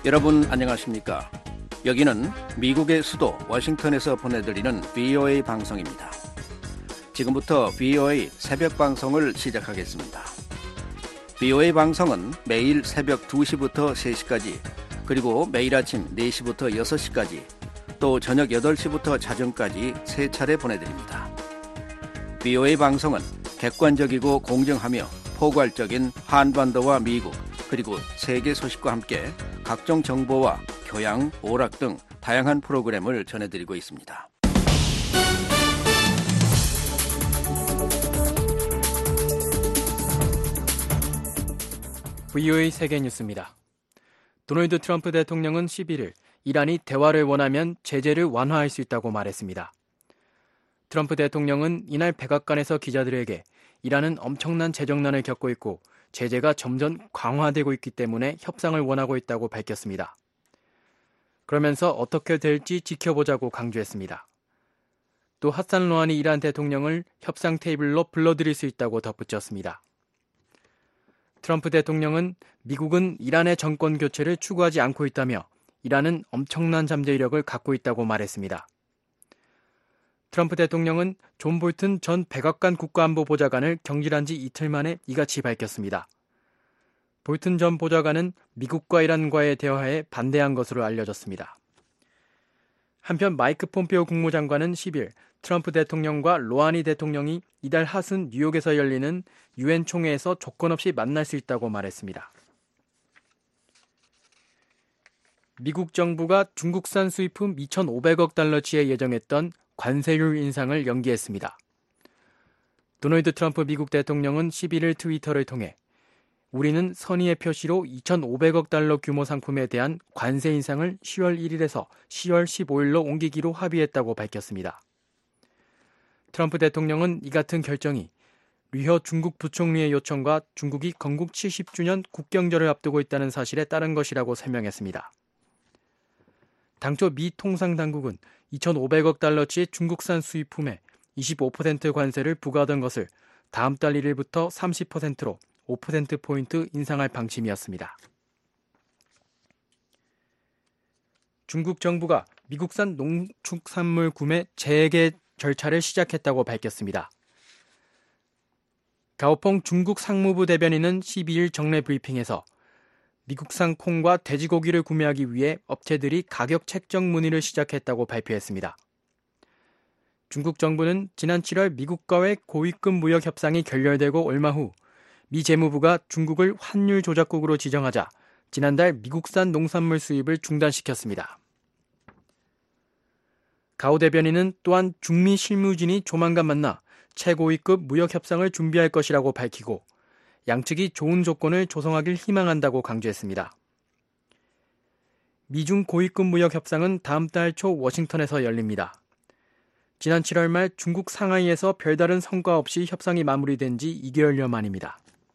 여러분 안녕하십니까? 여기는 미국의 수도 워싱턴에서 보내드리는 VOA 방송입니다. 지금부터 VOA 새벽 방송을 시작하겠습니다. VOA 방송은 매일 새벽 2시부터 3시까지, 그리고 매일 아침 4시부터 6시까지, 또 저녁 8시부터 자정까지 3차례 보내드립니다. VOA 방송은 객관적이고 공정하며 포괄적인 한반도와 미국, 그리고 세계 소식과 함께 각종 정보와 교양, 오락 등 다양한 프로그램을 전해드리고 있습니다. VOA 세계뉴스입니다. 도널드 트럼프 대통령은 11일 이란이 대화를 원하면 제재를 완화할 수 있다고 말했습니다. 트럼프 대통령은 이날 백악관에서 기자들에게 이란은 엄청난 재정난을 겪고 있고 제재가 점점 강화되고 있기 때문에 협상을 원하고 있다고 밝혔습니다. 그러면서 어떻게 될지 지켜보자고 강조했습니다. 또 하산 로하니 이란 대통령을 협상 테이블로 불러들일 수 있다고 덧붙였습니다. 트럼프 대통령은 미국은 이란의 정권 교체를 추구하지 않고 있다며 이란은 엄청난 잠재력을 갖고 있다고 말했습니다. 트럼프 대통령은 존 볼튼 전 백악관 국가안보보좌관을 경질한 지 이틀 만에 이같이 밝혔습니다. 볼튼 전 보좌관은 미국과 이란과의 대화에 반대한 것으로 알려졌습니다. 한편 마이크 폼페오 국무장관은 10일 트럼프 대통령과 로하니 대통령이 이달 하순 뉴욕에서 열리는 유엔 총회에서 조건 없이 만날 수 있다고 말했습니다. 미국 정부가 중국산 수입품 2,500억 달러치에 예정했던 관세율 인상을 연기했습니다. 도널드 트럼프 미국 대통령은 11일 트위터를 통해 우리는 선의의 표시로 2,500억 달러 규모 상품에 대한 관세 인상을 10월 1일에서 10월 15일로 옮기기로 합의했다고 밝혔습니다. 트럼프 대통령은 이 같은 결정이 류혀 중국 부총리의 요청과 중국이 건국 70주년 국경절을 앞두고 있다는 사실에 따른 것이라고 설명했습니다. 당초 미 통상당국은 2,500억 달러치의 중국산 수입품에 25% 관세를 부과하던 것을 다음 달 1일부터 30%로 5%포인트 인상할 방침이었습니다. 중국 정부가 미국산 농축산물 구매 재개 절차를 시작했다고 밝혔습니다. 가오펑 중국 상무부 대변인은 12일 정례 브리핑에서 미국산 콩과 돼지고기를 구매하기 위해 업체들이 가격 책정 문의를 시작했다고 발표했습니다. 중국 정부는 지난 7월 미국과의 고위급 무역 협상이 결렬되고 얼마 후 미 재무부가 중국을 환율 조작국으로 지정하자 지난달 미국산 농산물 수입을 중단시켰습니다. 가오 대변인은 또한 중미 실무진이 조만간 만나 최고위급 무역 협상을 준비할 것이라고 밝히고 양측이 좋은 조건을 조성하길 희망한다고 강조했습니다. 미중 고위급 무역 협상은 다음 달 초 워싱턴에서 열립니다. 지난 7월 말 중국 상하이에서 별다른 성과 없이 협상이 마무리된 지 2개월여 만입니다.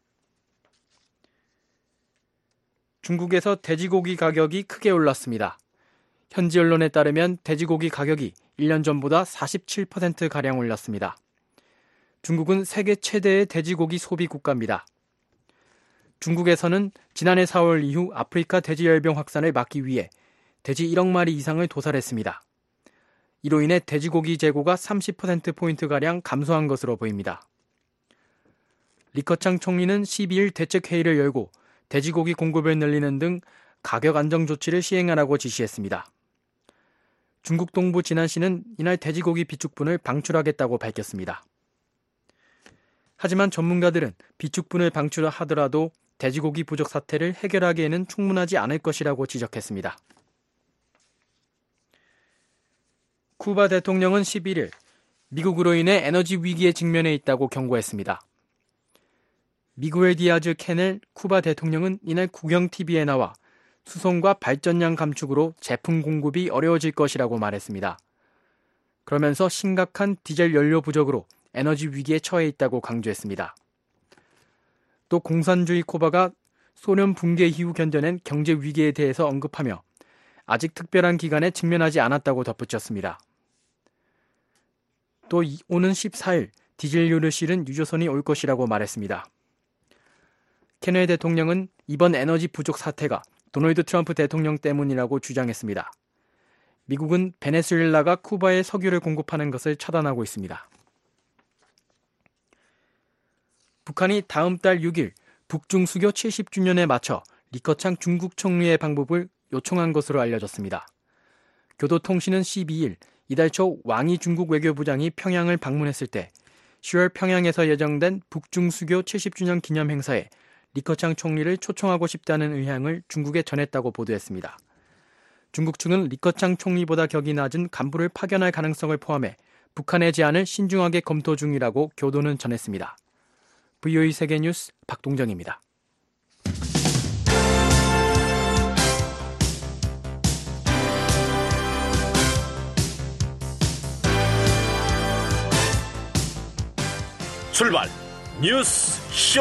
중국에서 돼지고기 가격이 크게 올랐습니다. 현지 언론에 따르면 돼지고기 가격이 1년 전보다 47%가량 올랐습니다. 중국은 세계 최대의 돼지고기 소비 국가입니다. 중국에서는 지난해 4월 이후 아프리카 돼지열병 확산을 막기 위해 돼지 1억 마리 이상을 도살했습니다. 이로 인해 돼지고기 재고가 30%포인트가량 감소한 것으로 보입니다. 리커창 총리는 12일 대책회의를 열고 돼지고기 공급을 늘리는 등 가격 안정 조치를 시행하라고 지시했습니다. 중국 동부 진안시는 이날 돼지고기 비축분을 방출하겠다고 밝혔습니다. 하지만 전문가들은 비축분을 방출하더라도 돼지고기 부족 사태를 해결하기에는 충분하지 않을 것이라고 지적했습니다. 쿠바 대통령은 11일 미국으로 인해 에너지 위기에 직면해 있다고 경고했습니다. 미구엘 디아즈 캔넬 쿠바 대통령은 이날 국영 TV에 나와 수송과 발전량 감축으로 제품 공급이 어려워질 것이라고 말했습니다. 그러면서 심각한 디젤 연료 부족으로 에너지 위기에 처해 있다고 강조했습니다. 또 공산주의 쿠바가 소련 붕괴 이후 견뎌낸 경제 위기에 대해서 언급하며 아직 특별한 기간에 직면하지 않았다고 덧붙였습니다. 또 오는 14일 디젤료를 실은 유조선이 올 것이라고 말했습니다. 케넬 대통령은 이번 에너지 부족 사태가 도널드 트럼프 대통령 때문이라고 주장했습니다. 미국은 베네수엘라가 쿠바에 석유를 공급하는 것을 차단하고 있습니다. 북한이 다음 달 6일 북중 수교 70주년에 맞춰 리커창 중국 총리의 방북을 요청한 것으로 알려졌습니다. 교도통신은 12일 이달 초 왕이 중국 외교부장이 평양을 방문했을 때 10월 평양에서 예정된 북중 수교 70주년 기념 행사에 리커창 총리를 초청하고 싶다는 의향을 중국에 전했다고 보도했습니다. 중국 측은 리커창 총리보다 격이 낮은 간부를 파견할 가능성을 포함해 북한의 제안을 신중하게 검토 중이라고 교도는 전했습니다. VOA 세계뉴스 박동정입니다. 출발 뉴스 쇼.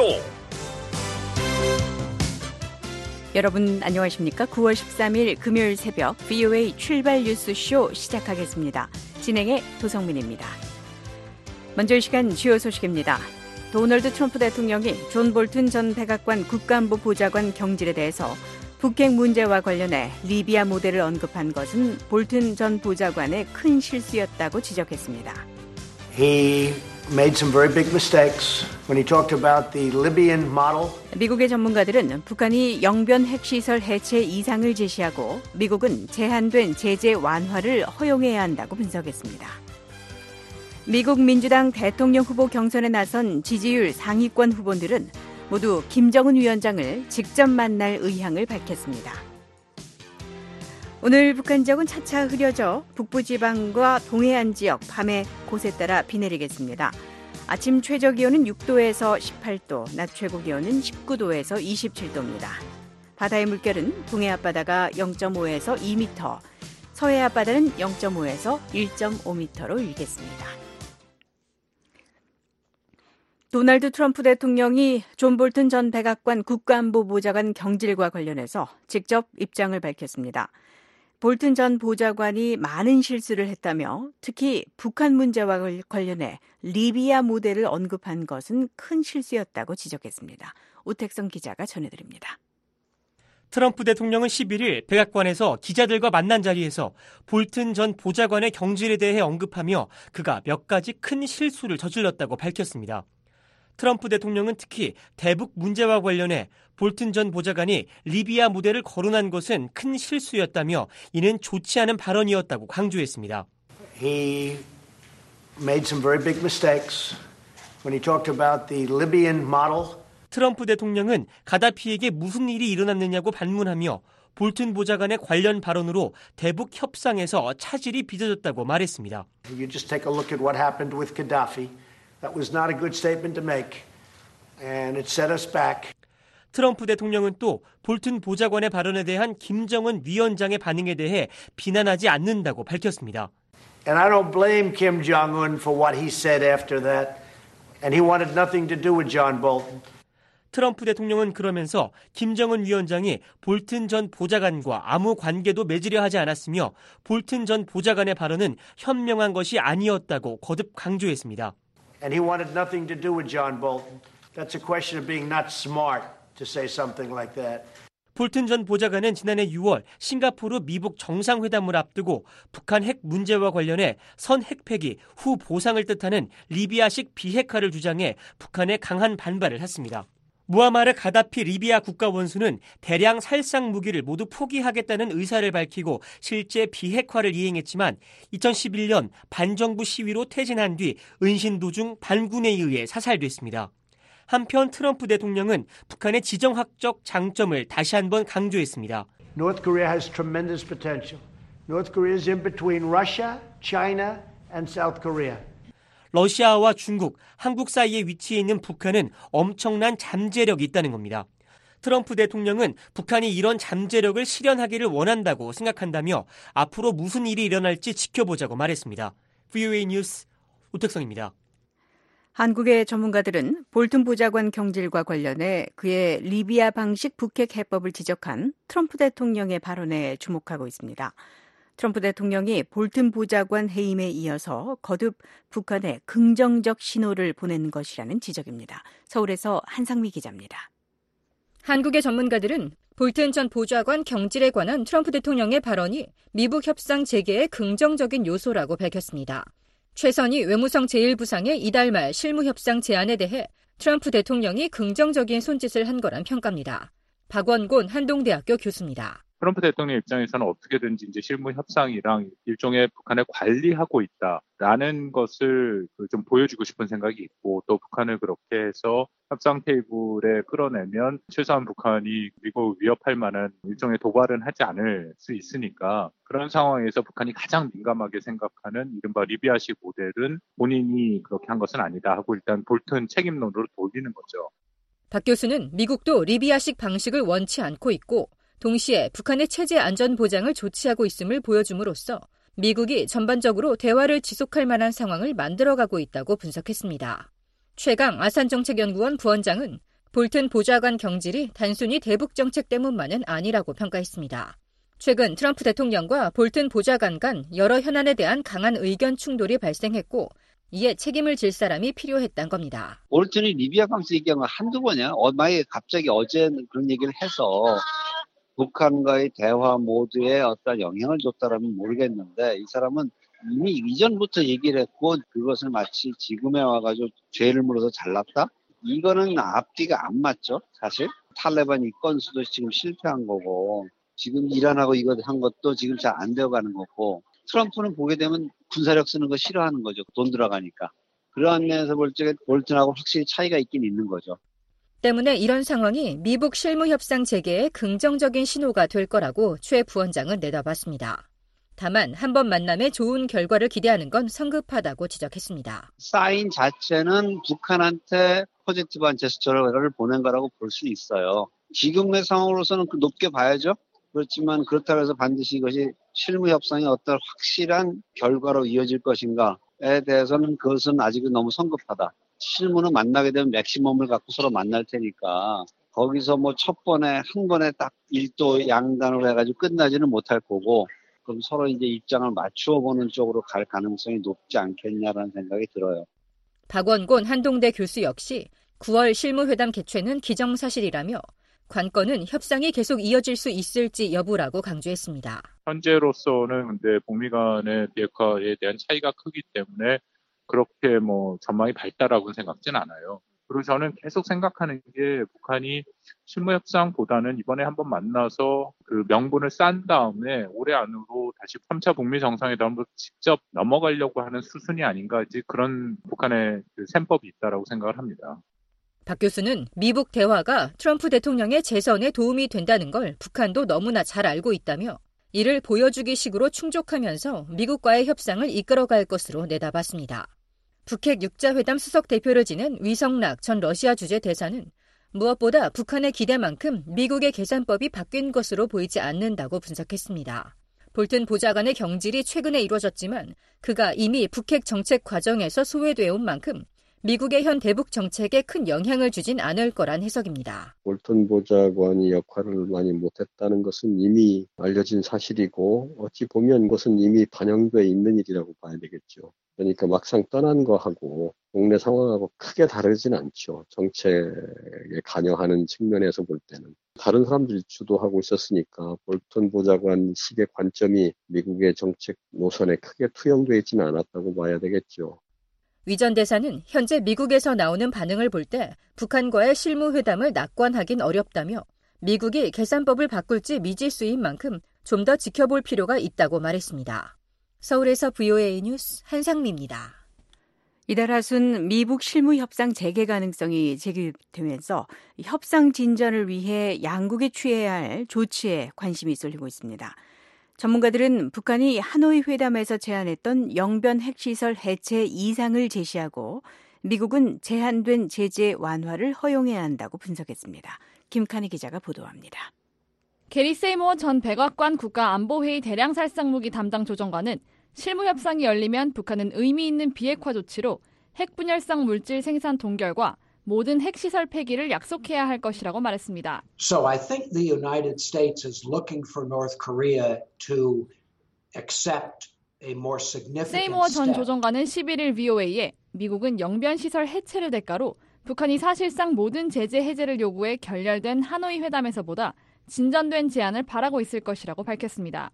여러분 안녕하십니까? 9월 13일 금요일 새벽 VOA 출발 뉴스 쇼 시작하겠습니다. 진행의 도성민입니다. 먼저 이 시간 주요 소식입니다. 도널드 트럼프 대통령이 존 볼튼 전 백악관 국가안보 보좌관 경질에 대해서 북핵 문제와 관련해 리비아 모델을 언급한 것은 볼튼 전 보좌관의 큰 실수였다고 지적했습니다. He made some very big mistakes when he talked about the Libyan model. 미국의 전문가들은 북한이 영변 핵시설 해체 이상을 제시하고 미국은 제한된 제재 완화를 허용해야 한다고 분석했습니다. 미국 민주당 대통령 후보 경선에 나선 지지율 상위권 후보들은 모두 김정은 위원장을 직접 만날 의향을 밝혔습니다. 오늘 북한 지역은 차차 흐려져 북부지방과 동해안 지역 밤에 곳에 따라 비 내리겠습니다. 아침 최저기온은 6도에서 18도, 낮 최고기온은 19도에서 27도입니다. 바다의 물결은 동해 앞바다가 0.5에서 2m, 서해 앞바다는 0.5에서 1.5m로 일겠습니다. 도널드 트럼프 대통령이 존 볼튼 전 백악관 국가안보 보좌관 경질과 관련해서 직접 입장을 밝혔습니다. 볼튼 전 보좌관이 많은 실수를 했다며 특히 북한 문제와 관련해 리비아 모델을 언급한 것은 큰 실수였다고 지적했습니다. 오택성 기자가 전해드립니다. 트럼프 대통령은 11일 백악관에서 기자들과 만난 자리에서 볼튼 전 보좌관의 경질에 대해 언급하며 그가 몇 가지 큰 실수를 저질렀다고 밝혔습니다. 트럼프 대통령은 특히 대북 문제와 관련해 볼튼 전 보좌관이 리비아 모델을 거론한 것은 큰 실수였다며 이는 좋지 않은 발언이었다고 강조했습니다. He made some very big mistakes when he talked about the Libyan model. 트럼프 대통령은 가다피에게 무슨 일이 일어났느냐고 반문하며 볼튼 보좌관의 관련 발언으로 대북 협상에서 차질이 빚어졌다고 말했습니다. You just take a look at what happened with Gaddafi. That was not a good statement to make, and it set us back. 트럼프 대통령은 또 볼튼 보좌관의 발언에 대한 김정은 위원장의 반응에 대해 비난하지 않는다고 밝혔습니다. And I don't blame Kim Jong-un for what he said after that, and he wanted nothing to do with John Bolton. 트럼프 대통령은 그러면서 김정은 위원장이 볼튼 전 보좌관과 아무 관계도 맺으려 하지 않았으며 볼튼 전 보좌관의 발언은 현명한 것이 아니었다고 거듭 강조했습니다. And he wanted nothing to do with John Bolton. That's a question of being not smart to say something like that. 볼튼 전 보좌관은 지난해 6월 싱가포르 미북 정상회담을 앞두고 북한 핵 문제와 관련해 선 핵폐기 후 보상을 뜻하는 리비아식 비핵화를 주장해 북한에 강한 반발을 했습니다. 무아마르 가다피 리비아 국가 원수는 대량 살상 무기를 모두 포기하겠다는 의사를 밝히고 실제 비핵화를 이행했지만 2011년 반정부 시위로 퇴진한 뒤 은신 도중 반군에 의해 사살됐습니다. 한편 트럼프 대통령은 북한의 지정학적 장점을 다시 한번 강조했습니다. North Korea has tremendous potential. North Korea is in between Russia, China, and South Korea. 러시아와 중국, 한국 사이에 위치해 있는 북한은 엄청난 잠재력이 있다는 겁니다. 트럼프 대통령은 북한이 이런 잠재력을 실현하기를 원한다고 생각한다며 앞으로 무슨 일이 일어날지 지켜보자고 말했습니다. VOA 뉴스 오택성입니다. 한국의 전문가들은 볼튼 보좌관 경질과 관련해 그의 리비아 방식 북핵 해법을 지적한 트럼프 대통령의 발언에 주목하고 있습니다. 트럼프 대통령이 볼튼 보좌관 해임에 이어서 거듭 북한에 긍정적 신호를 보낸 것이라는 지적입니다. 서울에서 한상미 기자입니다. 한국의 전문가들은 볼튼 전 보좌관 경질에 관한 트럼프 대통령의 발언이 미북 협상 재개의 긍정적인 요소라고 밝혔습니다. 최선희 외무성 제1부상의 이달 말 실무협상 제안에 대해 트럼프 대통령이 긍정적인 손짓을 한 거란 평가입니다. 박원곤 한동대학교 교수입니다. 트럼프 대통령 입장에서는 어떻게든지 이제 실무 협상이랑 일종의 북한을 관리하고 있다라는 것을 좀 보여주고 싶은 생각이 있고, 또 북한을 그렇게 해서 협상 테이블에 끌어내면 최소한 북한이 미국을 위협할 만한 일종의 도발은 하지 않을 수 있으니까, 그런 상황에서 북한이 가장 민감하게 생각하는 이른바 리비아식 모델은 본인이 그렇게 한 것은 아니다 하고 일단 볼튼 책임론으로 돌리는 거죠. 박 교수는 미국도 리비아식 방식을 원치 않고 있고, 동시에 북한의 체제 안전 보장을 조치하고 있음을 보여줌으로써 미국이 전반적으로 대화를 지속할 만한 상황을 만들어가고 있다고 분석했습니다. 최강 아산정책연구원 부원장은 볼튼 보좌관 경질이 단순히 대북 정책 때문만은 아니라고 평가했습니다. 최근 트럼프 대통령과 볼튼 보좌관 간 여러 현안에 대한 강한 의견 충돌이 발생했고, 이에 책임을 질 사람이 필요했던 겁니다. 볼튼이 리비아 방식 얘기한 건 한두 번이야. 만약에 갑자기 어제 그런 얘기를 해서 북한과의 대화 모드에 어떤 영향을 줬다라면 모르겠는데, 이 사람은 이미 이전부터 얘기를 했고 그것을 마치 지금에 와가지고 죄를 물어서 잘났다? 이거는 앞뒤가 안 맞죠, 사실. 탈레반 이 건수도 지금 실패한 거고, 지금 이란하고 이거 한 것도 지금 잘 안 되어가는 거고, 트럼프는 보게 되면 군사력 쓰는 거 싫어하는 거죠. 돈 들어가니까. 그러한 면에서 볼 때 볼튼하고 확실히 차이가 있긴 있는 거죠. 때문에 이런 상황이 미북 실무협상 재개에 긍정적인 신호가 될 거라고 최 부원장은 내다봤습니다. 다만 한 번 만남에 좋은 결과를 기대하는 건 성급하다고 지적했습니다. 사인 자체는 북한한테 포지티브한 제스처를 보낸 거라고 볼 수 있어요. 지금의 상황으로서는 높게 봐야죠. 그렇지만 그렇다고 해서 반드시 이것이 실무협상이 어떤 확실한 결과로 이어질 것인가에 대해서는 그것은 아직은 너무 성급하다. 실무는 만나게 되면 맥시멈을 갖고 서로 만날 테니까 거기서 한 번에 딱 일도 양단으로 해가지고 끝나지는 못할 거고, 그럼 서로 이제 입장을 맞추어 보는 쪽으로 갈 가능성이 높지 않겠냐라는 생각이 들어요. 박원곤 한동대 교수 역시 9월 실무회담 개최는 기정사실이라며 관건은 협상이 계속 이어질 수 있을지 여부라고 강조했습니다. 현재로서는 근데 북미 간의 비핵화에 대한 차이가 크기 때문에 그렇게 전망이 밝다라고는 생각진 않아요. 그리고 저는 계속 생각하는 게, 북한이 실무협상보다는 이번에 한번 만나서 그 명분을 싼 다음에 올해 안으로 다시 3차 북미 정상회담으로 직접 넘어가려고 하는 수순이 아닌가, 그런 북한의 그 셈법이 있다라고 생각을 합니다. 박 교수는 미북 대화가 트럼프 대통령의 재선에 도움이 된다는 걸 북한도 너무나 잘 알고 있다며, 이를 보여주기 식으로 충족하면서 미국과의 협상을 이끌어갈 것으로 내다봤습니다. 북핵 6자회담 수석 대표를 지낸 위성락 전 러시아 주재 대사는 무엇보다 북한의 기대만큼 미국의 계산법이 바뀐 것으로 보이지 않는다고 분석했습니다. 볼튼 보좌관의 경질이 최근에 이루어졌지만 그가 이미 북핵 정책 과정에서 소외되어 온 만큼 미국의 현 대북 정책에 큰 영향을 주진 않을 거란 해석입니다. 볼튼 보좌관이 역할을 많이 못했다는 것은 이미 알려진 사실이고, 어찌 보면 그것은 이미 반영되어 있는 일이라고 봐야 되겠죠. 그러니까 막상 떠난 거하고 국내 상황하고 크게 다르진 않죠. 정책에 관여하는 측면에서 볼 때는. 다른 사람들이 주도하고 있었으니까 볼튼 보좌관식의 관점이 미국의 정책 노선에 크게 투영되어 있지는 않았다고 봐야 되겠죠. 위 전 대사는 현재 미국에서 나오는 반응을 볼 때 북한과의 실무회담을 낙관하긴 어렵다며, 미국이 계산법을 바꿀지 미지수인 만큼 좀 더 지켜볼 필요가 있다고 말했습니다. 서울에서 VOA 뉴스 한상미입니다. 이달 하순 미북 실무협상 재개 가능성이 제기되면서 협상 진전을 위해 양국이 취해야 할 조치에 관심이 쏠리고 있습니다. 전문가들은 북한이 하노이 회담에서 제안했던 영변 핵시설 해체 이상을 제시하고 미국은 제한된 제재 완화를 허용해야 한다고 분석했습니다. 김칸희 기자가 보도합니다. 게리 세이모어 전 백악관 국가안보회의 대량살상무기 담당 조정관은 실무협상이 열리면 북한은 의미 있는 비핵화 조치로 핵분열성 물질 생산 동결과 모든 핵시설 폐기를 약속해야 할 것이라고 말했습니다. So I think the United States is looking for North Korea to accept a more significant 세이모어 전 step. 조정관은 11일 VOA에 미국은 영변시설 해체를 대가로 북한이 사실상 모든 제재 해제를 요구해 결렬된 하노이 회담에서보다 진전된 제안을 바라고 있을 것이라고 밝혔습니다.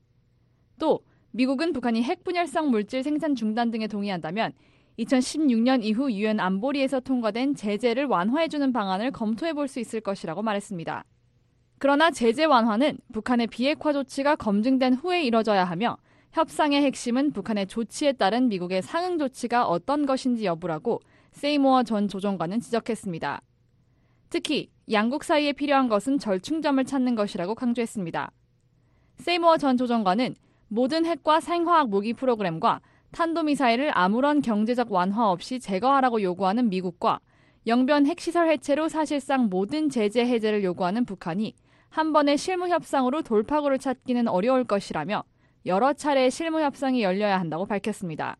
또 미국은 북한이 핵분열성 물질 생산 중단 등에 동의한다면 2016년 이후 유엔 안보리에서 통과된 제재를 완화해주는 방안을 검토해볼 수 있을 것이라고 말했습니다. 그러나 제재 완화는 북한의 비핵화 조치가 검증된 후에 이뤄져야 하며 협상의 핵심은 북한의 조치에 따른 미국의 상응 조치가 어떤 것인지 여부라고 세이모어 전 조정관은 지적했습니다. 특히 양국 사이에 필요한 것은 절충점을 찾는 것이라고 강조했습니다. 세이모어 전 조정관은 모든 핵과 생화학 무기 프로그램과 탄도미사일을 아무런 경제적 완화 없이 제거하라고 요구하는 미국과 영변 핵시설 해체로 사실상 모든 제재 해제를 요구하는 북한이 한 번의 실무 협상으로 돌파구를 찾기는 어려울 것이라며 여러 차례의 실무 협상이 열려야 한다고 밝혔습니다.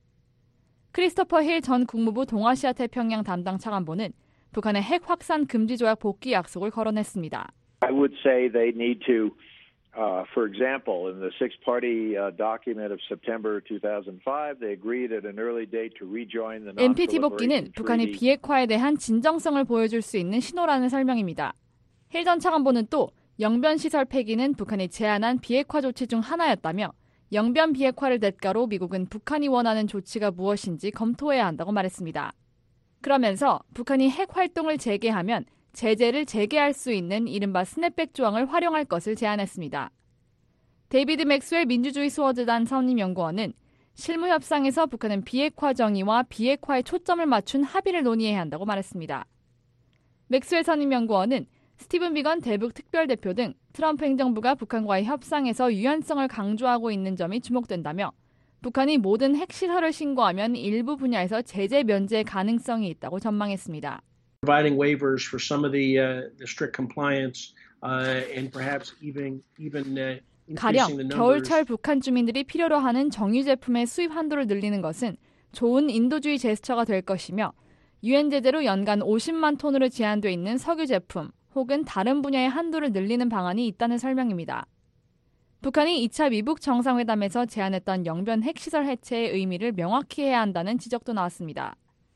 크리스토퍼 힐 전 국무부 동아시아 태평양 담당 차관보는 북한의 핵 확산 금지 조약 복귀 약속을 거론했습니다. I would say they need to for example, in the six-party document of September 2005, they agreed at an early date to rejoin the NPT 복귀는 북한이 비핵화에 대한 진정성을 보여줄 수 있는 신호라는 설명입니다. 힐 전 차관보는 또 영변 시설 폐기는 북한이 제안한 비핵화 조치 중 하나였다며 영변 비핵화를 대가로 미국은 북한이 원하는 조치가 무엇인지 검토해야 한다고 말했습니다. 그러면서 북한이 핵 활동을 재개하면 제재를 재개할 수 있는 이른바 스냅백 조항을 활용할 것을 제안했습니다. 데이비드 맥스웰 민주주의 스워드단 선임연구원은 실무 협상에서 북한은 비핵화 정의와 비핵화에 초점을 맞춘 합의를 논의해야 한다고 말했습니다. 맥스웰 선임연구원은 스티븐 비건 대북 특별대표 등 트럼프 행정부가 북한과의 협상에서 유연성을 강조하고 있는 점이 주목된다며 북한이 모든 핵시설을 신고하면 일부 분야에서 제재 면제 가능성이 있다고 전망했습니다. Providing waivers for some of the strict compliance and perhaps even 가령 겨울철 북한 주민들이 필요로 하는 정유 제품의 수입 한도를 늘리는 것은 좋은 인도주의 제스처가 될 것이며 유엔 제재로 연간 50만 톤으로 제한돼 있는 석유 제품 혹은 다른 분야의 한도를 늘리는 방안이 있다는 설명입니다. 북한이 2차 미북 정상회담에서 제안했던 영변 핵시설 해체의 의미를 명확히 해야 한다는 지적도 나왔습니다.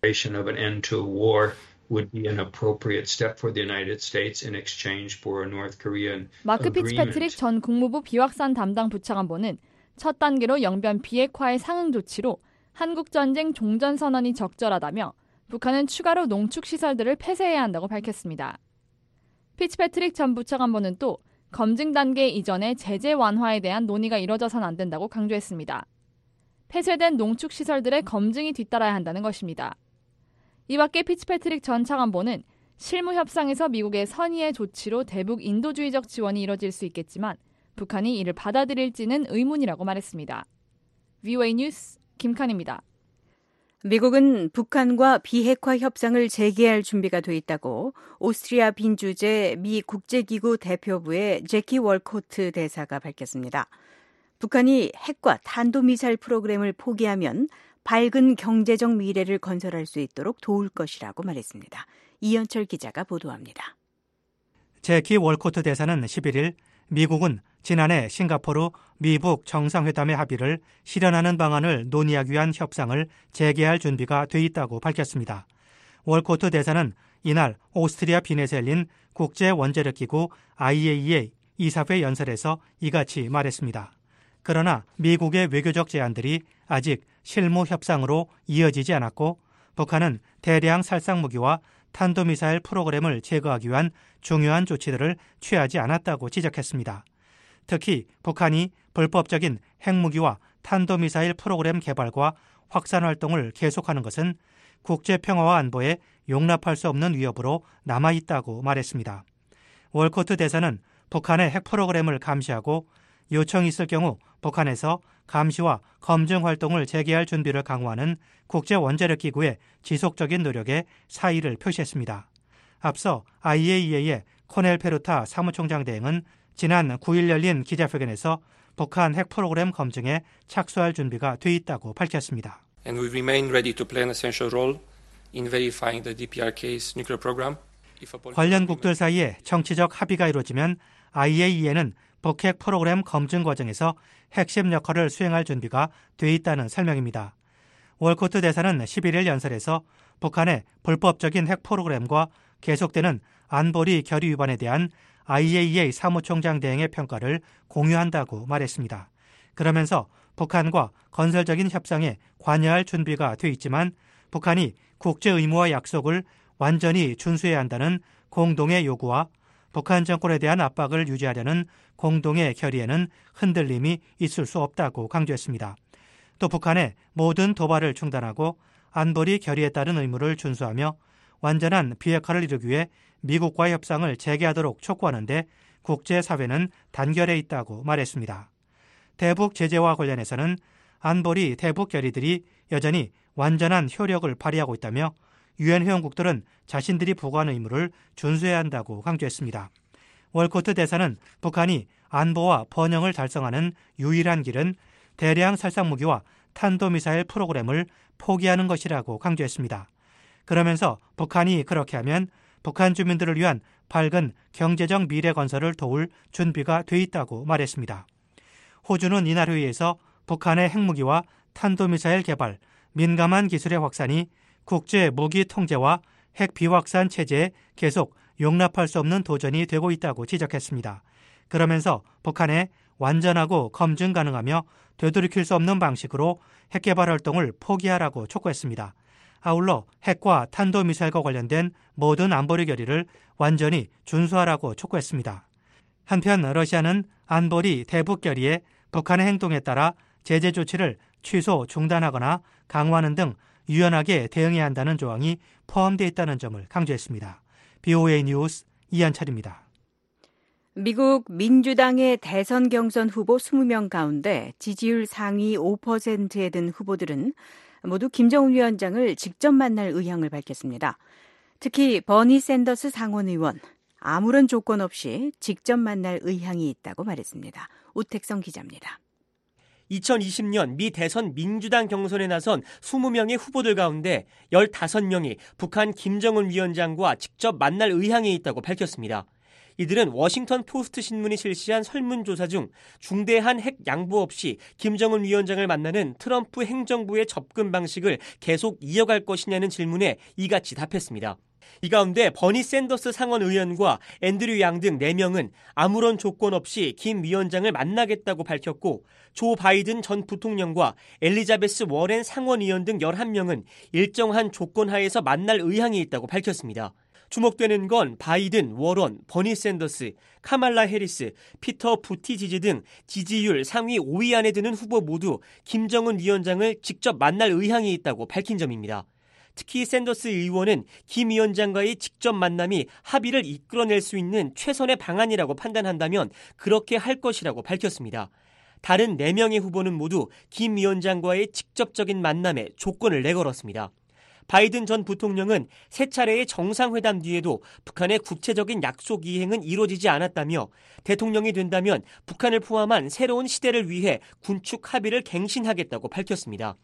would be an appropriate step for the United States in exchange for a North Korean 마크 agreement. 피츠패트릭 전 국무부 비확산 담당 부차관보는 첫 단계로 영변 비핵화의 상응 조치로 한국전쟁 종전선언이 적절하다며 북한은 추가로 농축시설들을 폐쇄해야 한다고 밝혔습니다. 피츠패트릭 전 부차관보는 또 검증 단계 이전에 제재 완화에 대한 논의가 이뤄져선 안 된다고 강조했습니다. 폐쇄된 농축시설들의 검증이 뒤따라야 한다는 것입니다. 이 밖에 피츠패트릭 전 차관보는 실무 협상에서 미국의 선의의 조치로 대북 인도주의적 지원이 이뤄질 수 있겠지만 북한이 이를 받아들일지는 의문이라고 말했습니다. VOA 뉴스 김칸입니다. 미국은 북한과 비핵화 협상을 재개할 준비가 돼 있다고 오스트리아 빈 주재 미 국제기구 대표부의 제키 월코트 대사가 밝혔습니다. 북한이 핵과 탄도미사일 프로그램을 포기하면 밝은 경제적 미래를 건설할 수 있도록 도울 것이라고 말했습니다. 이현철 기자가 보도합니다. 제키 월코트 대사는 11일 미국은 지난해 싱가포르 미북 정상회담의 합의를 실현하는 방안을 논의하기 위한 협상을 재개할 준비가 돼 있다고 밝혔습니다. 월코트 대사는 이날 오스트리아 빈에서 열린 국제원자력기구 IAEA 이사회 연설에서 이같이 말했습니다. 그러나 미국의 외교적 제안들이 아직 실무 협상으로 이어지지 않았고 북한은 대량 살상 무기와 탄도미사일 프로그램을 제거하기 위한 중요한 조치들을 취하지 않았다고 지적했습니다. 특히 북한이 불법적인 핵무기와 탄도미사일 프로그램 개발과 확산 활동을 계속하는 것은 국제평화와 안보에 용납할 수 없는 위협으로 남아있다고 말했습니다. 월코트 대사는 북한의 핵 프로그램을 감시하고 요청이 있을 경우 북한에서 감시와 검증 활동을 재개할 준비를 강화하는 국제원자력기구의 지속적인 노력에 사의를 표시했습니다. 앞서 IAEA의 코넬 페루타 사무총장 대행은 지난 9일 열린 기자회견에서 북한 핵 프로그램 검증에 착수할 준비가 돼 있다고 밝혔습니다. And we remain ready to play an essential role in verifying the DPRK's nuclear program. 관련국들 사이에 정치적 합의가 이루어지면 IAEA는 북핵 프로그램 검증 과정에서 핵심 역할을 수행할 준비가 돼 있다는 설명입니다. 월코트 대사는 11일 연설에서 북한의 불법적인 핵 프로그램과 계속되는 안보리 결의 위반에 대한 IAEA 사무총장 대행의 평가를 공유한다고 말했습니다. 그러면서 북한과 건설적인 협상에 관여할 준비가 돼 있지만 북한이 국제 의무와 약속을 완전히 준수해야 한다는 공동의 요구와 북한 정권에 대한 압박을 유지하려는 공동의 결의에는 흔들림이 있을 수 없다고 강조했습니다. 또 북한의 모든 도발을 중단하고 안보리 결의에 따른 의무를 준수하며 완전한 비핵화를 이루기 위해 미국과의 협상을 재개하도록 촉구하는데 국제사회는 단결해 있다고 말했습니다. 대북 제재와 관련해서는 안보리 대북 결의들이 여전히 완전한 효력을 발휘하고 있다며 유엔 회원국들은 자신들이 부과한 의무를 준수해야 한다고 강조했습니다. 월코트 대사는 북한이 안보와 번영을 달성하는 유일한 길은 대량 살상무기와 탄도미사일 프로그램을 포기하는 것이라고 강조했습니다. 그러면서 북한이 그렇게 하면 북한 주민들을 위한 밝은 경제적 미래 건설을 도울 준비가 돼 있다고 말했습니다. 호주는 이날 회의에서 북한의 핵무기와 탄도미사일 개발, 민감한 기술의 확산이 국제 무기 통제와 핵 비확산 체제에 계속 용납할 수 없는 도전이 되고 있다고 지적했습니다. 그러면서 북한의 완전하고 검증 가능하며 되돌이킬 수 없는 방식으로 핵 개발 활동을 포기하라고 촉구했습니다. 아울러 핵과 탄도미사일과 관련된 모든 안보리 결의를 완전히 준수하라고 촉구했습니다. 한편 러시아는 안보리 대북 결의에 북한의 행동에 따라 제재 조치를 취소, 중단하거나 강화하는 등 유연하게 대응해야 한다는 조항이 포함되어 있다는 점을 강조했습니다. BOA 뉴스 이한철입니다. 미국 민주당의 대선 경선 후보 20명 가운데 지지율 상위 5%에 든 후보들은 모두 김정은 위원장을 직접 만날 의향을 밝혔습니다. 특히 버니 샌더스 상원의원, 아무런 조건 없이 직접 만날 의향이 있다고 말했습니다. 오택성 기자입니다. 2020년 미 대선 민주당 경선에 나선 20명의 후보들 가운데 15명이 북한 김정은 위원장과 직접 만날 의향이 있다고 밝혔습니다. 이들은 워싱턴 포스트 신문이 실시한 설문조사 중 중대한 핵 양보 없이 김정은 위원장을 만나는 트럼프 행정부의 접근 방식을 계속 이어갈 것이냐는 질문에 이같이 답했습니다. 이 가운데 버니 샌더스 상원 의원과 앤드류 양 등 4명은 아무런 조건 없이 김 위원장을 만나겠다고 밝혔고 조 바이든 전 부통령과 엘리자베스 워렌 상원 의원 등 11명은 일정한 조건 하에서 만날 의향이 있다고 밝혔습니다. 주목되는 건 바이든, 워런, 버니 샌더스, 카말라 해리스, 피터 부티지지 등 지지율 상위 5위 안에 드는 후보 모두 김정은 위원장을 직접 만날 의향이 있다고 밝힌 점입니다. 특히 샌더스 의원은 김 위원장과의 직접 만남이 합의를 이끌어낼 수 있는 최선의 방안이라고 판단한다면 그렇게 할 것이라고 밝혔습니다. 다른 4명의 후보는 모두 김 위원장과의 직접적인 만남에 조건을 내걸었습니다. 바이든 전 부통령은 3차례의 정상회담 뒤에도 북한의 구체적인 약속 이행은 이루어지지 않았다며 대통령이 된다면 북한을 포함한 새로운 시대를 위해 군축 합의를 갱신하겠다고 밝혔습니다.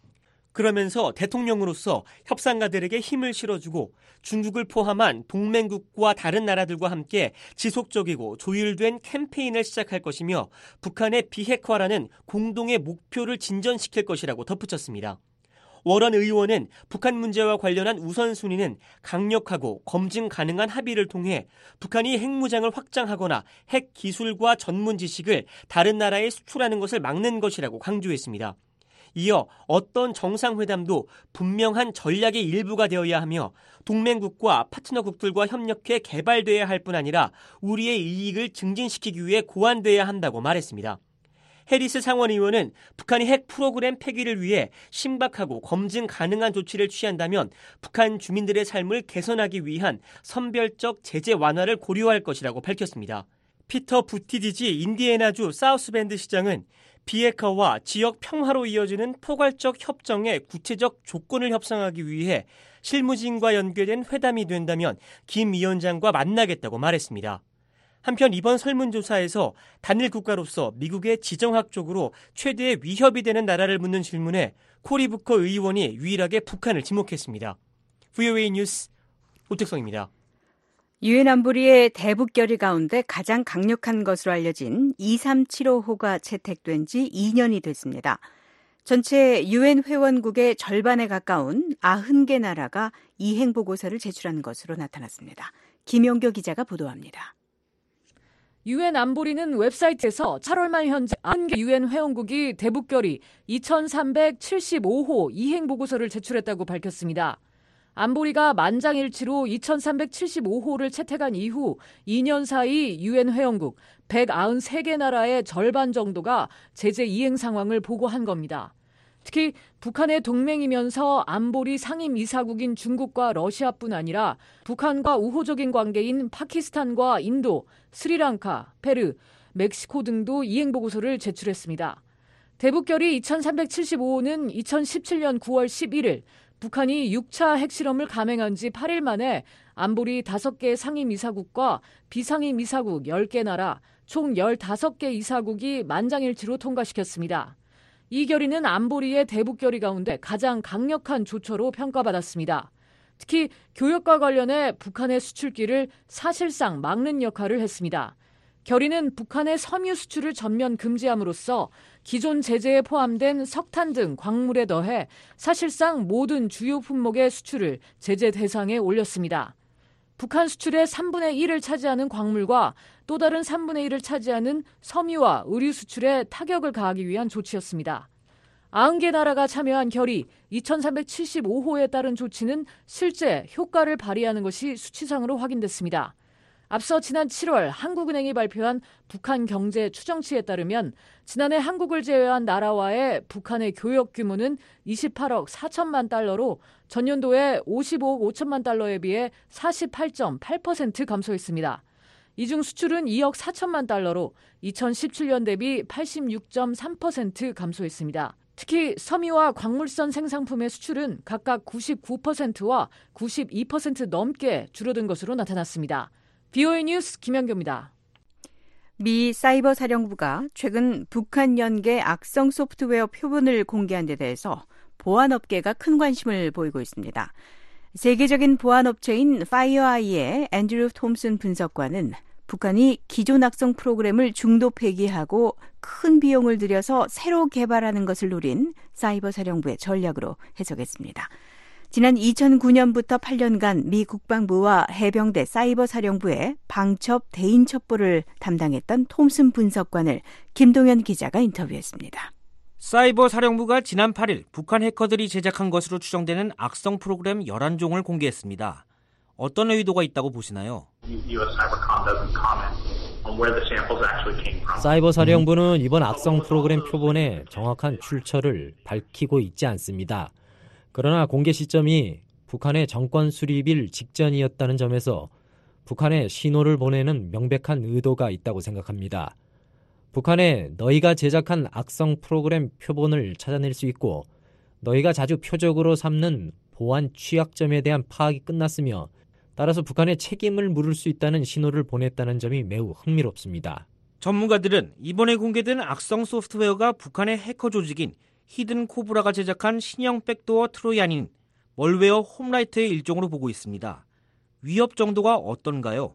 그러면서 대통령으로서 협상가들에게 힘을 실어주고 중국을 포함한 동맹국과 다른 나라들과 함께 지속적이고 조율된 캠페인을 시작할 것이며 북한의 비핵화라는 공동의 목표를 진전시킬 것이라고 덧붙였습니다. 워런 의원은 북한 문제와 관련한 우선순위는 강력하고 검증 가능한 합의를 통해 북한이 핵무장을 확장하거나 핵 기술과 전문 지식을 다른 나라에 수출하는 것을 막는 것이라고 강조했습니다. 이어 어떤 정상회담도 분명한 전략의 일부가 되어야 하며 동맹국과 파트너국들과 협력해 개발돼야 할 뿐 아니라 우리의 이익을 증진시키기 위해 고안돼야 한다고 말했습니다. 해리스 상원의원은 북한이 핵 프로그램 폐기를 위해 심각하고 검증 가능한 조치를 취한다면 북한 주민들의 삶을 개선하기 위한 선별적 제재 완화를 고려할 것이라고 밝혔습니다. 피터 부티지지 인디애나주 사우스밴드 시장은 비핵화와 지역 평화로 이어지는 포괄적 협정의 구체적 조건을 협상하기 위해 실무진과 연결된 회담이 된다면 김 위원장과 만나겠다고 말했습니다. 한편 이번 설문조사에서 단일 국가로서 미국의 지정학적으로 최대의 위협이 되는 나라를 묻는 질문에 코리 부커 의원이 유일하게 북한을 지목했습니다. VOA 뉴스 오택성입니다. 유엔 안보리의 대북 결의 가운데 가장 강력한 것으로 알려진 2375호가 채택된 지 2년이 됐습니다. 전체 UN 회원국의 절반에 가까운 90개 나라가 이행 보고서를 제출한 것으로 나타났습니다. 김용교 기자가 보도합니다. UN 안보리는 웹사이트에서 8월 말 현재 90개 UN 회원국이 대북결의 2375호 이행 보고서를 제출했다고 밝혔습니다. 안보리가 만장일치로 2375호를 채택한 이후 2년 사이 UN 회원국 193개 나라의 절반 정도가 제재 이행 상황을 보고한 겁니다. 특히 북한의 동맹이면서 안보리 상임이사국인 중국과 러시아뿐 아니라 북한과 우호적인 관계인 파키스탄과 인도, 스리랑카, 페루, 멕시코 등도 이행보고서를 제출했습니다. 대북결의 2375호는 2017년 9월 11일 북한이 6차 핵실험을 감행한 지 8일 만에 안보리 5개 상임이사국과 비상임이사국 10개 나라, 총 15개 이사국이 만장일치로 통과시켰습니다. 이 결의는 안보리의 대북결의 가운데 가장 강력한 조처로 평가받았습니다. 특히 교역과 관련해 북한의 수출길을 사실상 막는 역할을 했습니다. 결의는 북한의 섬유 수출을 전면 금지함으로써 기존 제재에 포함된 석탄 등 광물에 더해 사실상 모든 주요 품목의 수출을 제재 대상에 올렸습니다. 북한 수출의 3분의 1을 차지하는 광물과 또 다른 3분의 1을 차지하는 섬유와 의류 수출에 타격을 가하기 위한 조치였습니다. 90개 나라가 참여한 결의 2375호에 따른 조치는 실제 효과를 발휘하는 것이 수치상으로 확인됐습니다. 앞서 지난 7월 한국은행이 발표한 북한 경제 추정치에 따르면 지난해 한국을 제외한 나라와의 북한의 교역 규모는 28억 4천만 달러로 전년도에 55억 5천만 달러에 비해 48.8% 감소했습니다. 이 중 수출은 2억 4천만 달러로 2017년 대비 86.3% 감소했습니다. 특히 섬유와 광물선 생산품의 수출은 각각 99%와 92% 넘게 줄어든 것으로 나타났습니다. VOA 뉴스 김연교입니다. 미 사이버 사령부가 최근 북한 연계 악성 소프트웨어 표본을 공개한 데 대해서 보안업계가 큰 관심을 보이고 있습니다. 세계적인 보안업체인 파이어아이의 앤드류 톰슨 분석관은 북한이 기존 악성 프로그램을 중도 폐기하고 큰 비용을 들여서 새로 개발하는 것을 노린 사이버 사령부의 전략으로 해석했습니다. 지난 2009년부터 8년간 미 국방부와 해병대 사이버 사령부의 방첩 대인 첩보를 담당했던 톰슨 분석관을 김동현 기자가 인터뷰했습니다. 사이버 사령부가 지난 8일 북한 해커들이 제작한 것으로 추정되는 악성 프로그램 11종을 공개했습니다. 어떤 의도가 있다고 보시나요? 사이버 사령부는 이번 악성 프로그램 표본의 정확한 출처를 밝히고 있지 않습니다. 그러나 공개 시점이 북한의 정권 수립일 직전이었다는 점에서 북한에 신호를 보내는 명백한 의도가 있다고 생각합니다. 북한에 너희가 제작한 악성 프로그램 표본을 찾아낼 수 있고 너희가 자주 표적으로 삼는 보안 취약점에 대한 파악이 끝났으며 따라서 북한의 책임을 물을 수 있다는 신호를 보냈다는 점이 매우 흥미롭습니다. 전문가들은 이번에 공개된 악성 소프트웨어가 북한의 해커 조직인 히든 코브라가 제작한 신형 백도어 트로jan인 멀웨어 홈라이트의 일종으로 보고 있습니다. 위협 정도가 어떤가요?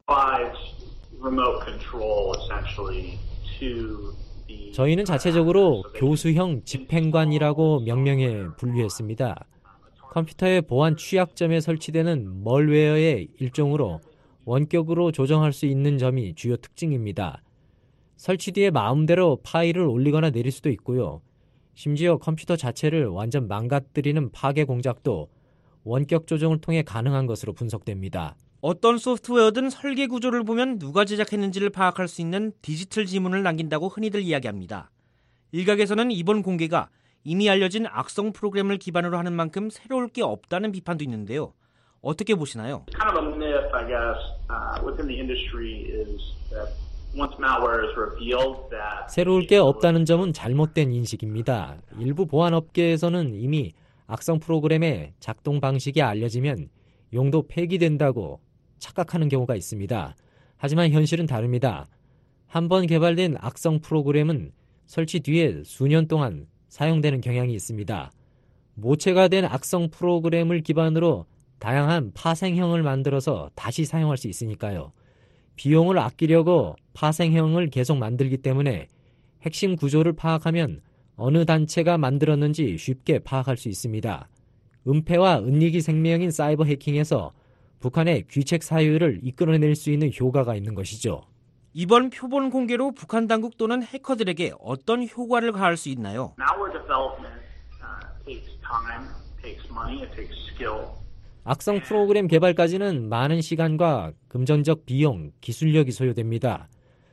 저희는 자체적으로 교수형 집행관이라고 명명해 분류했습니다. 컴퓨터의 보안 취약점에 설치되는 멀웨어의 일종으로 원격으로 조정할 수 있는 점이 주요 특징입니다. 설치 뒤에 마음대로 파일을 올리거나 내릴 수도 있고요. 심지어 컴퓨터 자체를 완전 망가뜨리는 파괴 공작도 원격 조정을 통해 가능한 것으로 분석됩니다. 어떤 소프트웨어든 설계 구조를 보면 누가 제작했는지를 파악할 수 있는 디지털 지문을 남긴다고 흔히들 이야기합니다. 일각에서는 이번 공개가 이미 알려진 악성 프로그램을 기반으로 하는 만큼 새로울 게 없다는 비판도 있는데요. 어떻게 보시나요? Kind of a myth, I guess, within the industry is that once malware is revealed that 새로울 게 없다는 점은 잘못된 인식입니다. 일부 보안업계에서는 이미 악성 프로그램의 작동 방식이 알려지면 용도 폐기된다고 착각하는 경우가 있습니다. 하지만 현실은 다릅니다. 한번 개발된 악성 프로그램은 설치 뒤에 수년 동안 사용되는 경향이 있습니다. 모체가 된 악성 프로그램을 기반으로 다양한 파생형을 만들어서 다시 사용할 수 있으니까요. 비용을 아끼려고 파생형을 계속 만들기 때문에 핵심 구조를 파악하면 어느 단체가 만들었는지 쉽게 파악할 수 있습니다. 은폐와 은닉이 생명인 사이버 해킹에서 북한의 귀책 사유를 이끌어낼 수 있는 효과가 있는 것이죠. 이번 표본 공개로 북한 당국 또는 해커들에게 어떤 효과를 가할 수 있나요? Malware development takes time, takes money, it takes skill. 악성 프로그램 개발까지는 많은 시간과 금전적 비용, 기술력이 소요됩니다.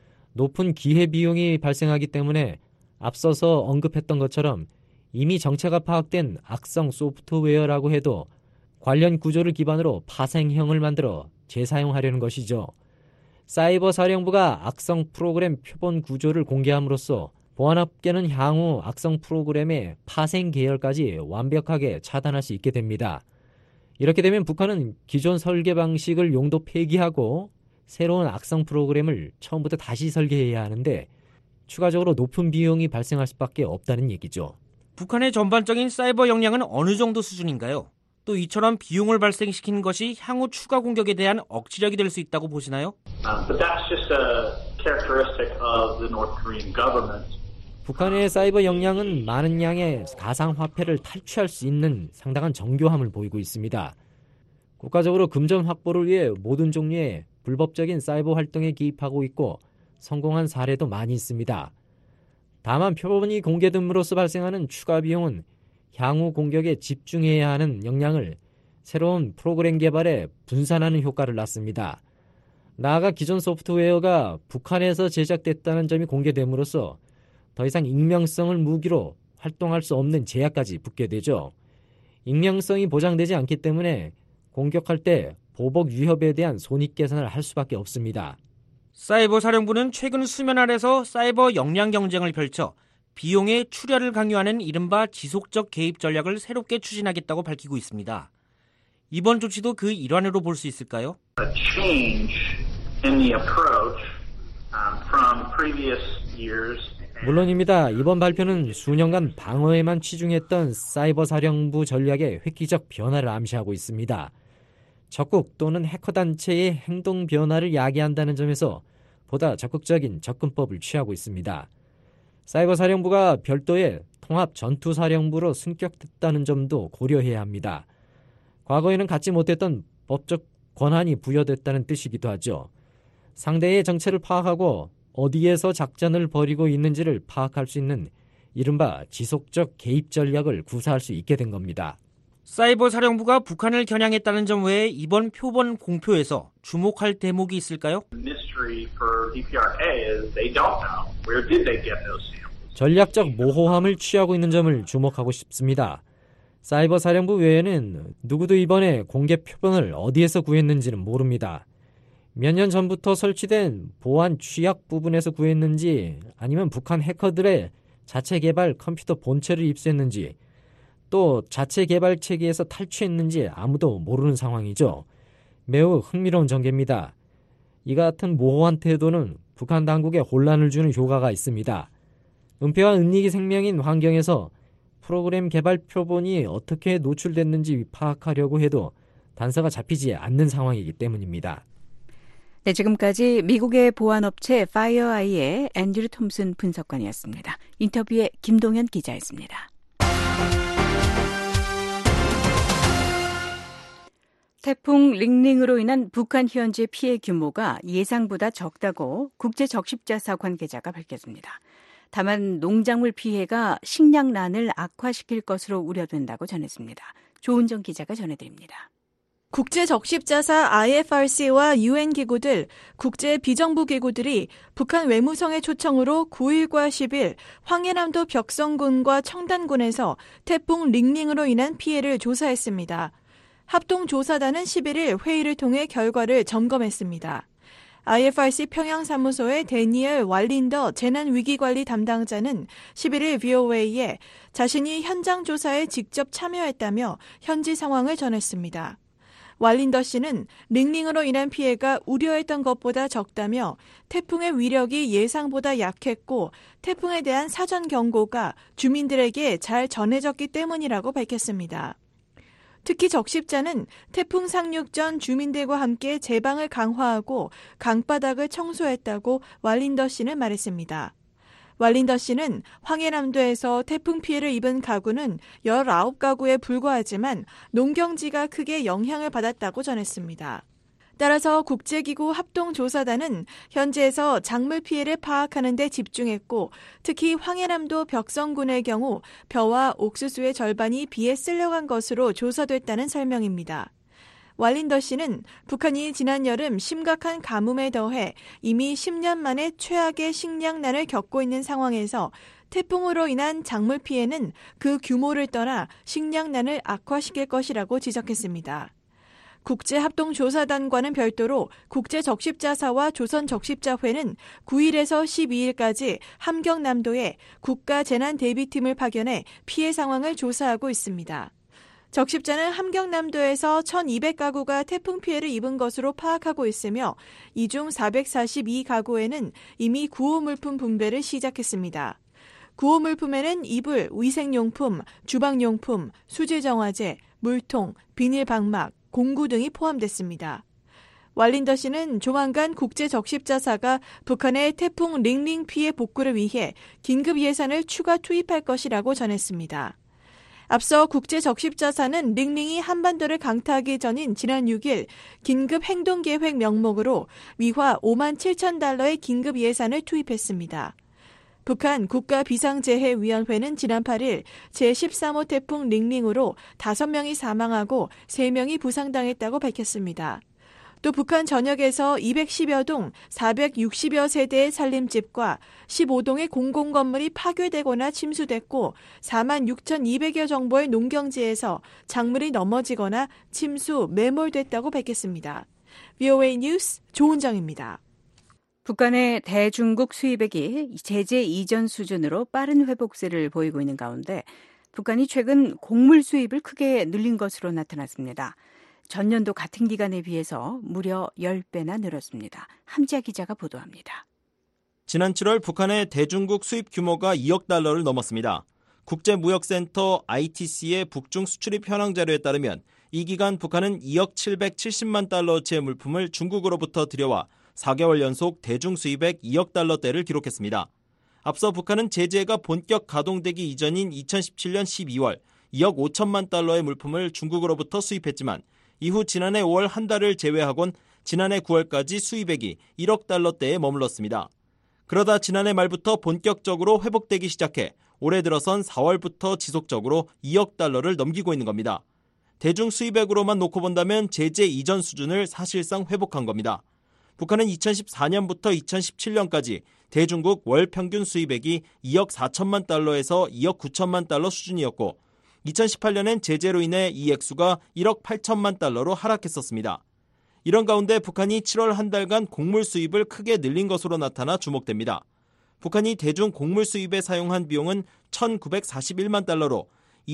높은 기회비용이 발생하기 때문에 앞서서 언급했던 것처럼 이미 정체가 파악된 악성 소프트웨어라고 해도 관련 구조를 기반으로 파생형을 만들어 재사용하려는 것이죠. 사이버 사령부가 악성 프로그램 표본 구조를 공개함으로써 보안업계는 향후 악성 프로그램의 파생 계열까지 완벽하게 차단할 수 있게 됩니다. 이렇게 되면 북한은 기존 설계 방식을 용도 폐기하고 새로운 악성 프로그램을 처음부터 다시 설계해야 하는데 추가적으로 높은 비용이 발생할 수밖에 없다는 얘기죠. 북한의 전반적인 사이버 역량은 어느 정도 수준인가요? 또 이처럼 비용을 발생시키는 것이 향후 추가 공격에 대한 억지력이 될 수 있다고 보시나요? But that's just a characteristic of the North Korean government. 북한의 사이버 역량은 많은 양의 가상화폐를 탈취할 수 있는 상당한 정교함을 보이고 있습니다. 국가적으로 금전 확보를 위해 모든 종류의 불법적인 사이버 활동에 기입하고 있고 성공한 사례도 많이 있습니다. 다만 표본이 공개됨으로써 발생하는 추가 비용은 향후 공격에 집중해야 하는 역량을 새로운 프로그램 개발에 분산하는 효과를 낳습니다. 나아가 기존 소프트웨어가 북한에서 제작됐다는 점이 공개됨으로써 더 이상 익명성을 무기로 활동할 수 없는 제약까지 붙게 되죠. 익명성이 보장되지 않기 때문에 공격할 때 보복 위협에 대한 손익계산을 할 수밖에 없습니다. 사이버 사령부는 최근 수면 아래서 사이버 역량 경쟁을 펼쳐 비용의 출혈을 강요하는 이른바 지속적 개입 전략을 새롭게 추진하겠다고 밝히고 있습니다. 이번 조치도 그 일환으로 볼 수 있을까요? A change in the approach from previous years. 물론입니다. 이번 발표는 수년간 방어에만 치중했던 사이버 사령부 전략의 획기적 변화를 암시하고 있습니다. 적국 또는 해커 단체의 행동 변화를 야기한다는 점에서 보다 적극적인 접근법을 취하고 있습니다. 사이버 사령부가 별도의 통합 전투 사령부로 승격됐다는 점도 고려해야 합니다. 과거에는 갖지 못했던 법적 권한이 부여됐다는 뜻이기도 하죠. 상대의 정체를 파악하고 어디에서 작전을 벌이고 있는지를 파악할 수 있는 이른바 지속적 개입 전략을 구사할 수 있게 된 겁니다. 사이버 사령부가 북한을 겨냥했다는 점 외에 이번 표본 공표에서 주목할 대목이 있을까요? Mystery for DPRK is they don't know where did they get those samples. 전략적 모호함을 취하고 있는 점을 주목하고 싶습니다. 사이버 사령부 외에는 누구도 이번에 공개 표본을 어디에서 구했는지는 모릅니다. 몇 년 전부터 설치된 보안 취약 부분에서 구했는지 아니면 북한 해커들의 자체 개발 컴퓨터 본체를 입수했는지 또 자체 개발 체계에서 탈취했는지 아무도 모르는 상황이죠. 매우 흥미로운 전개입니다. 이 같은 모호한 태도는 북한 당국에 혼란을 주는 효과가 있습니다. 은폐와 은닉이 생명인 환경에서 프로그램 개발 표본이 어떻게 노출됐는지 파악하려고 해도 단서가 잡히지 않는 상황이기 때문입니다. 네, 지금까지 미국의 보안업체 파이어아이의 앤드류 톰슨 분석관이었습니다. 인터뷰에 김동현 기자였습니다. 태풍 링링으로 인한 북한 현지 피해 규모가 예상보다 적다고 국제적십자사 관계자가 밝혔습니다. 다만 농작물 피해가 식량난을 악화시킬 것으로 우려된다고 전했습니다. 조은정 기자가 전해드립니다. 국제적십자사 IFRC와 UN 기구들, 국제 비정부 기구들이 북한 외무성의 초청으로 9일과 10일 황해남도 벽성군과 청단군에서 태풍 링링으로 인한 피해를 조사했습니다. 합동조사단은 11일 회의를 통해 결과를 점검했습니다. IFRC 평양사무소의 데니엘 왈린더 재난위기관리 담당자는 11일 VOA에 자신이 현장 조사에 직접 참여했다며 현지 상황을 전했습니다. 왈린더 씨는 링링으로 인한 피해가 우려했던 것보다 적다며 태풍의 위력이 예상보다 약했고 태풍에 대한 사전 경고가 주민들에게 잘 전해졌기 때문이라고 밝혔습니다. 특히 적십자는 태풍 상륙 전 주민들과 함께 제방을 강화하고 강바닥을 청소했다고 왈린더 씨는 말했습니다. 왈린더 씨는 황해남도에서 태풍 피해를 입은 가구는 19가구에 불과하지만 농경지가 크게 영향을 받았다고 전했습니다. 따라서 국제기구 합동조사단은 현지에서 작물 피해를 파악하는 데 집중했고 특히 황해남도 벽성군의 경우 벼와 옥수수의 절반이 비에 쓸려간 것으로 조사됐다는 설명입니다. 왈린더 씨는 북한이 지난 여름 심각한 가뭄에 더해 이미 10년 만에 최악의 식량난을 겪고 있는 상황에서 태풍으로 인한 작물 피해는 그 규모를 떠나 식량난을 악화시킬 것이라고 지적했습니다. 국제합동조사단과는 별도로 국제적십자사와 조선적십자회는 9일에서 12일까지 함경남도에 국가재난대비팀을 파견해 피해 상황을 조사하고 있습니다. 적십자는 함경남도에서 1,200가구가 태풍 피해를 입은 것으로 파악하고 있으며 이 중 442가구에는 이미 구호물품 분배를 시작했습니다. 구호물품에는 이불, 위생용품, 주방용품, 수질정화제, 물통, 비닐방막, 공구 등이 포함됐습니다. 왈린더 씨는 조만간 국제적십자사가 북한의 태풍 링링 피해 복구를 위해 긴급 예산을 추가 투입할 것이라고 전했습니다. 앞서 국제적십자사는 링링이 한반도를 강타하기 전인 지난 6일 긴급 행동계획 명목으로 위화 5만 7천 달러의 긴급 예산을 투입했습니다. 북한 국가비상재해위원회는 지난 8일 제13호 태풍 링링으로 5명이 사망하고 3명이 부상당했다고 밝혔습니다. 또 북한 전역에서 210여 동 460여 세대의 살림집과 15동의 공공건물이 파괴되거나 침수됐고 4만 6,200여 정도의 농경지에서 작물이 넘어지거나 침수, 매몰됐다고 밝혔습니다. VOA 뉴스 조은정입니다. 북한의 대중국 수입액이 제재 이전 수준으로 빠른 회복세를 보이고 있는 가운데 북한이 최근 곡물 수입을 크게 늘린 것으로 나타났습니다. 전년도 같은 기간에 비해서 무려 10배나 늘었습니다. 함지아 기자가 보도합니다. 지난 7월 북한의 대중국 수입 규모가 2억 달러를 넘었습니다. 국제무역센터 ITC의 북중 수출입 현황 자료에 따르면 이 기간 북한은 2억 770만 달러어치의 물품을 중국으로부터 들여와 4개월 연속 대중 수입액 2억 달러대를 기록했습니다. 앞서 북한은 제재가 본격 가동되기 이전인 2017년 12월 2억 5천만 달러의 물품을 중국으로부터 수입했지만 이후 지난해 5월 한 달을 제외하곤 지난해 9월까지 수입액이 1억 달러대에 머물렀습니다. 그러다 지난해 말부터 본격적으로 회복되기 시작해 올해 들어선 4월부터 지속적으로 2억 달러를 넘기고 있는 겁니다. 대중 수입액으로만 놓고 본다면 제재 이전 수준을 사실상 회복한 겁니다. 북한은 2014년부터 2017년까지 대중국 월 평균 수입액이 2억 4천만 달러에서 2억 9천만 달러 수준이었고 2018년엔 제재로 인해 이 액수가 1억 8천만 달러로 하락했었습니다. 이런 가운데 북한이 7월 한 달간 곡물 수입을 크게 늘린 것으로 나타나 주목됩니다. 북한이 대중 곡물 수입에 사용한 비용은 1,941만 달러로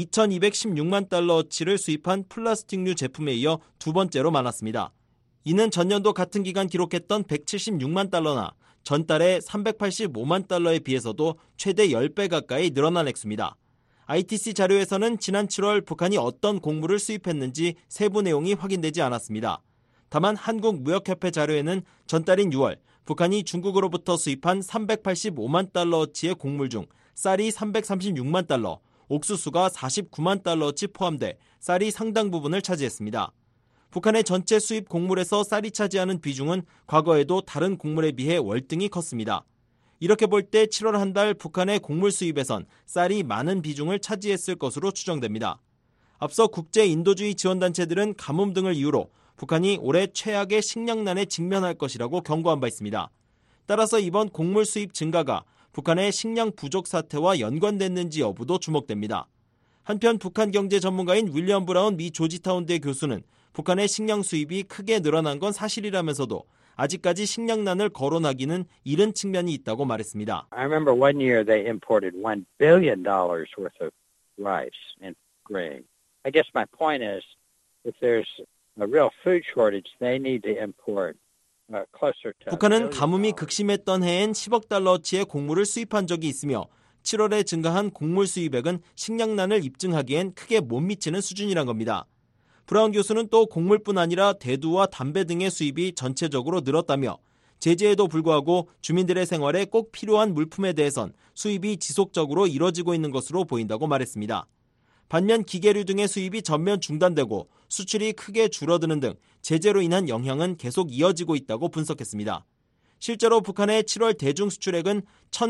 2,216만 달러어치를 수입한 플라스틱류 제품에 이어 두 번째로 많았습니다. 이는 전년도 같은 기간 기록했던 176만 달러나 전달의 385만 달러에 비해서도 최대 10배 가까이 늘어난 액수입니다. ITC 자료에서는 지난 7월 북한이 어떤 곡물을 수입했는지 세부 내용이 확인되지 않았습니다. 다만 한국무역협회 자료에는 전달인 6월 북한이 중국으로부터 수입한 385만 달러어치의 곡물 중 쌀이 336만 달러, 옥수수가 49만 달러어치 포함돼 쌀이 상당 부분을 차지했습니다. 북한의 전체 수입 곡물에서 쌀이 차지하는 비중은 과거에도 다른 곡물에 비해 월등히 컸습니다. 이렇게 볼 때 7월 한 달 북한의 곡물 수입에선 쌀이 많은 비중을 차지했을 것으로 추정됩니다. 앞서 국제 인도주의 지원단체들은 가뭄 등을 이유로 북한이 올해 최악의 식량난에 직면할 것이라고 경고한 바 있습니다. 따라서 이번 곡물 수입 증가가 북한의 식량 부족 사태와 연관됐는지 여부도 주목됩니다. 한편 북한 경제 전문가인 윌리엄 브라운 미 조지타운대 교수는 북한의 식량 수입이 크게 늘어난 건 사실이라면서도 아직까지 식량난을 거론하기는 이른 측면이 있다고 말했습니다. I remember one year they imported $1 billion worth of rice and grain. I guess my point is if there's a real food shortage, they need to import closer to 북한은 가뭄이 극심했던 해엔 10억 달러어치의 곡물을 수입한 적이 있으며 7월에 증가한 곡물 수입액은 식량난을 입증하기엔 크게 못 미치는 수준이란 겁니다. 브라운 교수는 또 곡물뿐 아니라 대두와 담배 등의 수입이 전체적으로 늘었다며 제재에도 불구하고 주민들의 생활에 꼭 필요한 물품에 대해선 수입이 지속적으로 이뤄지고 있는 것으로 보인다고 말했습니다. 반면 기계류 등의 수입이 전면 중단되고 수출이 크게 줄어드는 등 제재로 인한 영향은 계속 이어지고 있다고 분석했습니다. 실제로 북한의 7월 대중 수출액은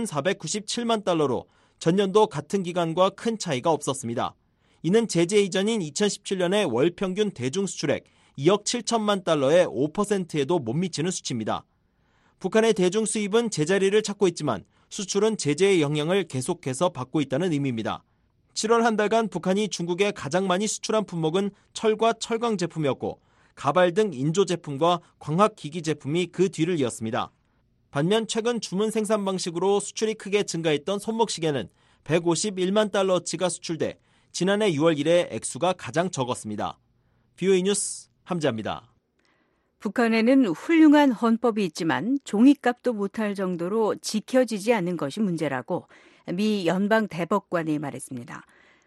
1,497만 달러로 전년도 같은 기간과 큰 차이가 없었습니다. 이는 제재 이전인 2017년의 월 평균 대중 수출액 2억 7천만 달러의 5%에도 못 미치는 수치입니다. 북한의 대중 수입은 제자리를 찾고 있지만 수출은 제재의 영향을 계속해서 받고 있다는 의미입니다. 7월 한 달간 북한이 중국에 가장 많이 수출한 품목은 철과 철강 제품이었고 가발 등 인조 제품과 광학기기 제품이 그 뒤를 이었습니다. 반면 최근 주문 생산 방식으로 수출이 크게 증가했던 손목시계는 151만 달러어치가 수출돼 지난해 6월 이래 액수가 가장 적었습니다. VOA 뉴스 함지아입니다. 북한에는 훌륭한 헌법이 있지만 종이값도 못할 정도로 지켜지지 않는 것이 문제라고 미 연방 대법관이 말했습니다.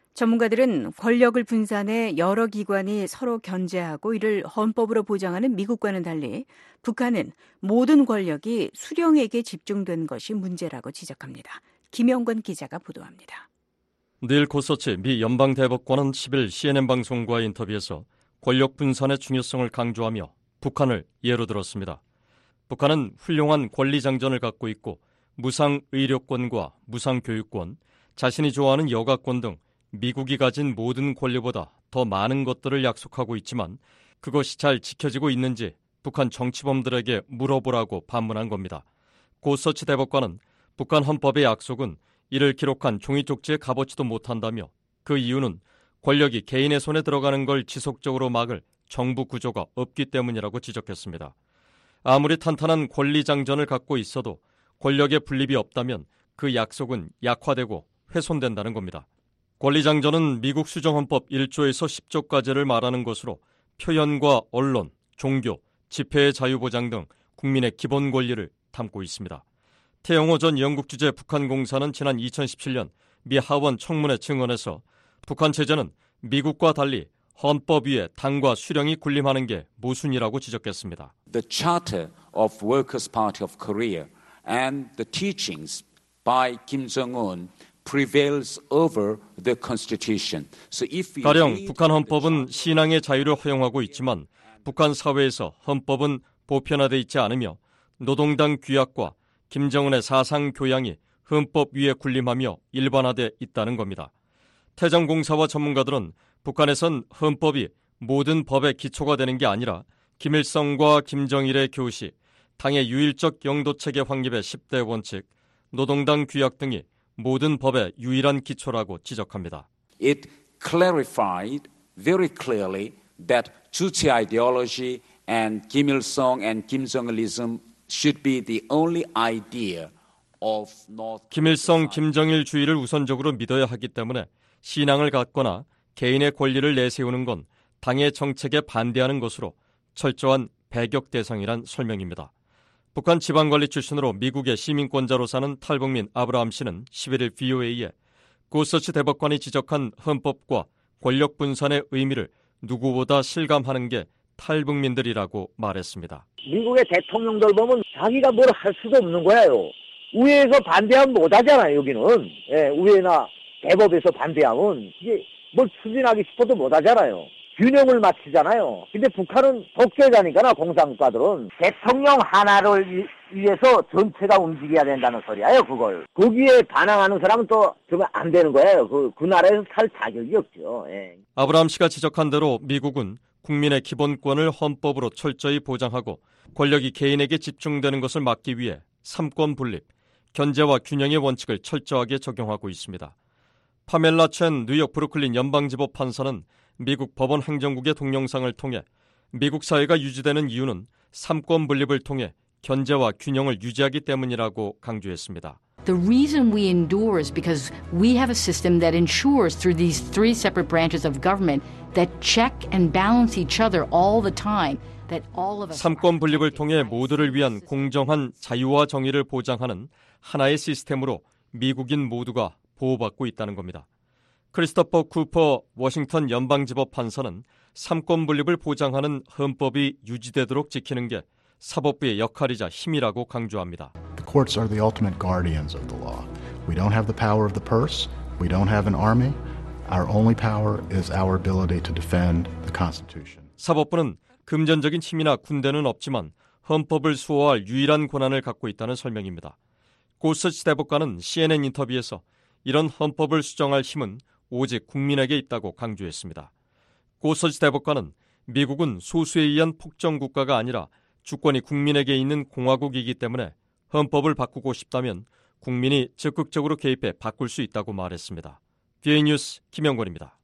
전문가들은 권력을 분산해 여러 기관이 서로 견제하고 이를 헌법으로 보장하는 미국과는 달리 북한은 모든 권력이 수령에게 집중된 것이 문제라고 지적합니다. 김영건 기자가 보도합니다. 닐 고서치 미 연방 대법관은 10일 CNN 방송과 인터뷰에서 권력 분산의 중요성을 강조하며 북한을 예로 들었습니다. 북한은 훌륭한 권리장전을 갖고 있고 무상 의료권과 무상 교육권, 자신이 좋아하는 여가권 등 미국이 가진 모든 권리보다 더 많은 것들을 약속하고 있지만 그것이 잘 지켜지고 있는지 북한 정치범들에게 물어보라고 반문한 겁니다. 고서치 대법관은 북한 헌법의 약속은 이를 기록한 종이 쪽지에 값어치도 못한다며 그 이유는 권력이 개인의 손에 들어가는 걸 지속적으로 막을 정부 구조가 없기 때문이라고 지적했습니다. 아무리 탄탄한 권리장전을 갖고 있어도 권력의 분립이 없다면 그 약속은 약화되고 훼손된다는 겁니다. 권리장전은 미국 수정헌법 1조에서 10조까지를 말하는 것으로 표현과 언론, 종교, 집회의 자유보장 등 국민의 기본 권리를 담고 있습니다. 태영호 전 영국 주재 북한 공사는 지난 2017년 미 하원 청문회 증언에서 북한 체제는 미국과 달리 헌법 위에 당과 수령이 군림하는 게 모순이라고 지적했습니다. The Charter of Workers' Party of Korea and the teachings by Kim Jong-un prevails over the Constitution. So if we 가령 북한 헌법은 신앙의 자유를 허용하고 있지만 북한 사회에서 헌법은 보편화돼 있지 않으며 노동당 규약과 김정은의 사상 교양이 헌법 위에 군림하며 일반화돼 있다는 겁니다. 태정공사와 전문가들은 북한에선 헌법이 모든 법의 기초가 되는 게 아니라 김일성과 김정일의 교시, 당의 유일적 영도체계 확립의 10대 원칙, 노동당 규약 등이 모든 법의 유일한 기초라고 지적합니다. It clarified very clearly that 주체 ideology and Kim Il-sung and Kim Jong-ilism should be the only idea of North. 김일성, 김정일주의를 우선적으로 믿어야 하기 때문에 신앙을 갖거나 개인의 권리를 내세우는 건 당의 정책에 반대하는 것으로 철저한 배격 대상이란 설명입니다. 북한 지방관리 출신으로 미국의 시민권자로 사는 탈북민 아브라함 씨는 11일 VOA에 고서치 대법관이 지적한 헌법과 권력 분산의 의미를 누구보다 실감하는 게 탈북민들이라고 말했습니다. 미국의 대통령들 보면 자기가 뭘 할 수도 없는 거예요. 우회에서 반대하면 못하잖아요. 여기는 우회나 대법에서 반대하면 이게 뭘 추진하기 싶어도 못하잖아요. 균형을 맞추잖아요. 근데 북한은 독재자니까 공산국가들은 대통령 하나를 위해서 전체가 움직여야 된다는 소리예요. 그걸 거기에 반항하는 사람은 또 그러면 안 되는 거예요. 그 나라에서 살 자격이 없죠. 예. 아브라함 씨가 지적한 대로 미국은 국민의 기본권을 헌법으로 철저히 보장하고 권력이 개인에게 집중되는 것을 막기 위해 삼권 분립, 견제와 균형의 원칙을 철저하게 적용하고 있습니다. 파멜라 첸 뉴욕 브루클린 연방지법 판사는 미국 법원 행정국의 동영상을 통해 미국 사회가 유지되는 이유는 삼권 분립을 통해 견제와 균형을 유지하기 때문이라고 강조했습니다. The reason we endure is because we have a system that ensures through these three separate branches of government that check and balance each other all the time. That all of us 삼권 분립을 통해 모두를 위한 공정한 자유와 정의를 보장하는 하나의 시스템으로 미국인 모두가 보호받고 있다는 겁니다. 크리스토퍼 쿠퍼 워싱턴 연방지법 판사는 삼권 분립을 보장하는 헌법이 유지되도록 지키는 게 사법부의 역할이자 힘이라고 강조합니다. The courts are the ultimate guardians of the law. We don't have the power of the purse. We don't have an army. Our only power is our ability to defend the Constitution. 사법부는 금전적인 힘이나 군대는 없지만 헌법을 수호할 유일한 권한을 갖고 있다는 설명입니다. 고서치 대법관은 CNN 인터뷰에서 이런 헌법을 수정할 힘은 오직 국민에게 있다고 강조했습니다. 고서치 대법관은 미국은 소수에 의한 폭정 국가가 아니라 주권이 국민에게 있는 공화국이기 때문에 헌법을 바꾸고 싶다면 국민이 적극적으로 개입해 바꿀 수 있다고 말했습니다. BA 뉴스 김영권입니다.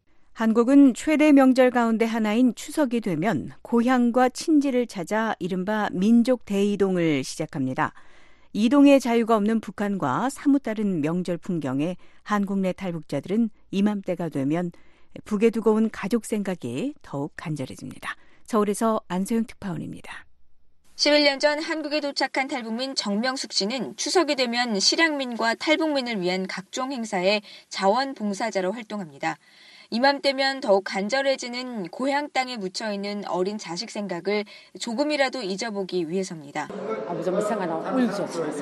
한국은 최대 명절 가운데 하나인 추석이 되면 고향과 친지를 찾아 이른바 민족 대이동을 시작합니다. 이동의 자유가 없는 북한과 사뭇 다른 명절 풍경에 한국 내 탈북자들은 이맘때가 되면 북에 두고 온 가족 생각이 더욱 간절해집니다. 서울에서 안소영 특파원입니다. 11년 전 한국에 도착한 탈북민 정명숙 씨는 추석이 되면 실향민과 탈북민을 위한 각종 행사에 자원봉사자로 활동합니다. 이맘때면 더욱 간절해지는 고향 땅에 묻혀있는 어린 자식 생각을 조금이라도 잊어보기 위해서입니다. 아버지 엄마 생각나면 울죠, 집에서.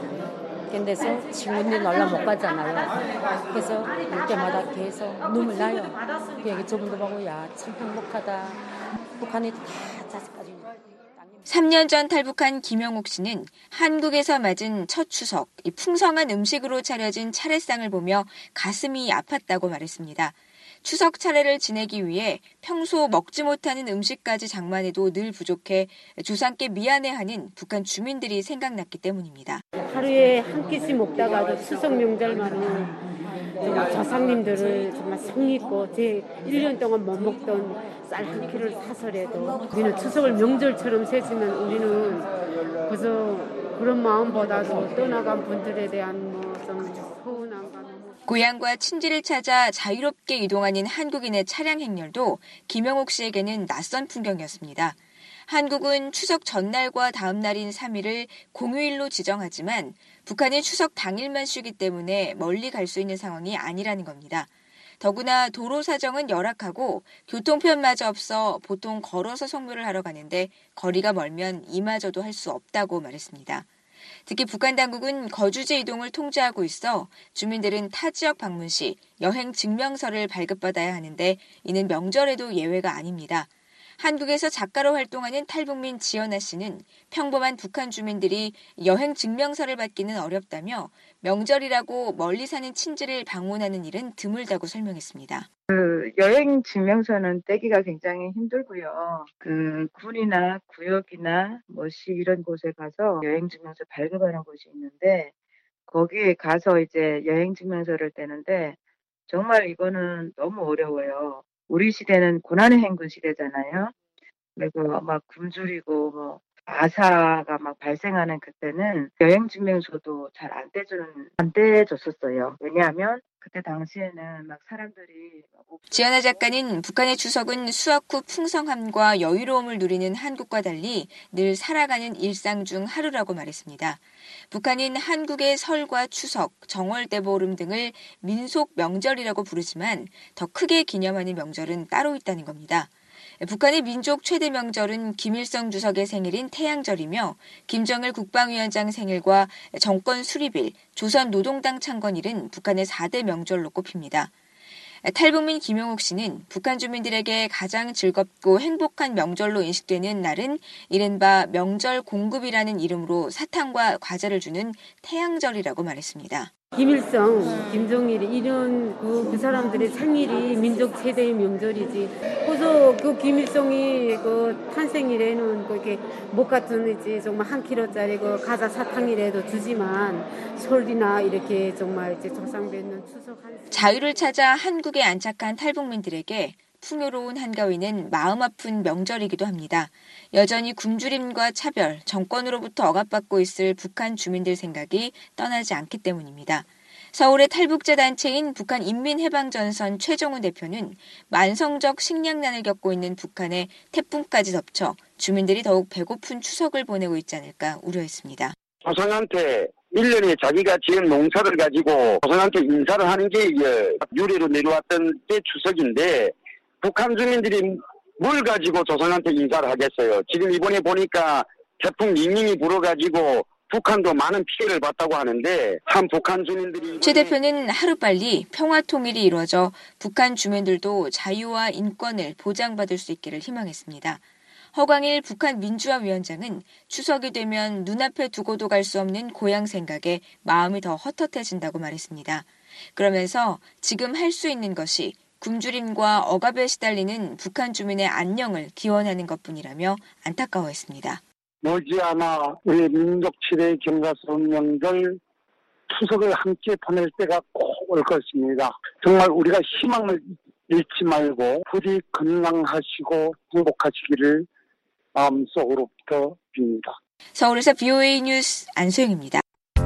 근데서 친구들 놀러 못 가잖아요. 그래서 올 때마다 계속 눈물 나요. 그 얘기 저분도 보고 야, 참 행복하다. 북한이 다 자식까지. 3년 전 탈북한 김영옥 씨는 한국에서 맞은 첫 추석, 이 풍성한 음식으로 차려진 차례상을 보며 가슴이 아팠다고 말했습니다. 추석 차례를 지내기 위해 평소 먹지 못하는 음식까지 장만해도 늘 부족해 조상께 미안해하는 북한 주민들이 생각났기 때문입니다. 하루에 한 끼씩 먹다가도 추석 명절만은 조상님들을 정말 성의있고 제 1년 동안 못 먹던 쌀 한 키를 사서라도 우리는 추석을 명절처럼 세지면 우리는 그래서 그런 마음보다도 떠나간 분들에 대한 좀 서운한 고향과 친지를 찾아 자유롭게 이동하는 한국인의 차량 행렬도 김영옥 씨에게는 낯선 풍경이었습니다. 한국은 추석 전날과 다음 날인 3일을 공휴일로 지정하지만 북한은 추석 당일만 쉬기 때문에 멀리 갈 수 있는 상황이 아니라는 겁니다. 더구나 도로 사정은 열악하고 교통편마저 없어 보통 걸어서 성묘를 하러 가는데 거리가 멀면 이마저도 할 수 없다고 말했습니다. 특히 북한 당국은 거주지 이동을 통제하고 있어 주민들은 타 지역 방문 시 여행 증명서를 발급받아야 하는데 이는 명절에도 예외가 아닙니다. 한국에서 작가로 활동하는 탈북민 지연아 씨는 평범한 북한 주민들이 여행 증명서를 받기는 어렵다며 명절이라고 멀리 사는 친지를 방문하는 일은 드물다고 설명했습니다. 여행 증명서는 떼기가 굉장히 힘들고요. 군이나 구역이나 시 이런 곳에 가서 여행 증명서 발급하는 곳이 있는데 거기에 가서 이제 여행 증명서를 떼는데 정말 이거는 너무 어려워요. 우리 시대는 고난의 행군 시대잖아요. 그리고 막 굶주리고 아사가 막 발생하는 그때는 여행 증명서도 잘 안 떼줬었어요. 왜냐하면 그때 당시에는 막 사람들이 지연아 작가는 북한의 추석은 수학 후 풍성함과 여유로움을 누리는 한국과 달리 늘 살아가는 일상 중 하루라고 말했습니다. 북한은 한국의 설과 추석, 정월대보름 등을 민속 명절이라고 부르지만 더 크게 기념하는 명절은 따로 있다는 겁니다. 북한의 민족 최대 명절은 김일성 주석의 생일인 태양절이며 김정일 국방위원장 생일과 정권 수립일, 조선노동당 창건일은 북한의 4대 명절로 꼽힙니다. 탈북민 김용옥 씨는 북한 주민들에게 가장 즐겁고 행복한 명절로 인식되는 날은 이른바 명절 공급이라는 이름으로 사탕과 과자를 주는 태양절이라고 말했습니다. 김일성, 김정일이 이런 그 사람들의 생일이 민족 최대의 명절이지. 그래서 그 김일성이 그 탄생일에는 그렇게 목 같은 이제 정말 한 킬로짜리 그 과자 사탕이라도 주지만 설이나 이렇게 정말 이제 조상 뵙는 추석 자유를 찾아 한국에 안착한 탈북민들에게 풍요로운 한가위는 마음 아픈 명절이기도 합니다. 여전히 굶주림과 차별, 정권으로부터 억압받고 있을 북한 주민들 생각이 떠나지 않기 때문입니다. 서울의 탈북자 단체인 북한인민해방전선 최종훈 대표는 만성적 식량난을 겪고 있는 북한에 태풍까지 덮쳐 주민들이 더욱 배고픈 추석을 보내고 있지 않을까 우려했습니다. 조상한테 1년에 자기가 지은 농사를 가지고 조상한테 인사를 하는 게 유래로 내려왔던 게 추석인데 북한 주민들이 뭘 가지고 조상한테 인사를 하겠어요. 지금 이번에 보니까 태풍 닝닝이 불어가지고 북한도 많은 피해를 봤다고 하는데 참 북한 주민들이 최 대표는 하루빨리 평화 통일이 이루어져 북한 주민들도 자유와 인권을 보장받을 수 있기를 희망했습니다. 허광일 북한 민주화위원장은 추석이 되면 눈앞에 두고도 갈 수 없는 고향 생각에 마음이 더 헛헛해진다고 말했습니다. 그러면서 지금 할 수 있는 것이 굶주림과 억압에 시달리는 북한 주민의 안녕을 기원하는 것뿐이라며 안타까워했습니다. 머지않아 우리 민족 7대 경사스러운 명절 추석을 함께 보낼 때가 꼭 올 것입니다. 정말 우리가 희망을 잃지 말고 부디 건강하시고 행복하시기를 마음속으로부터 빕니다. 서울에서 VOA 뉴스 안소영입니다.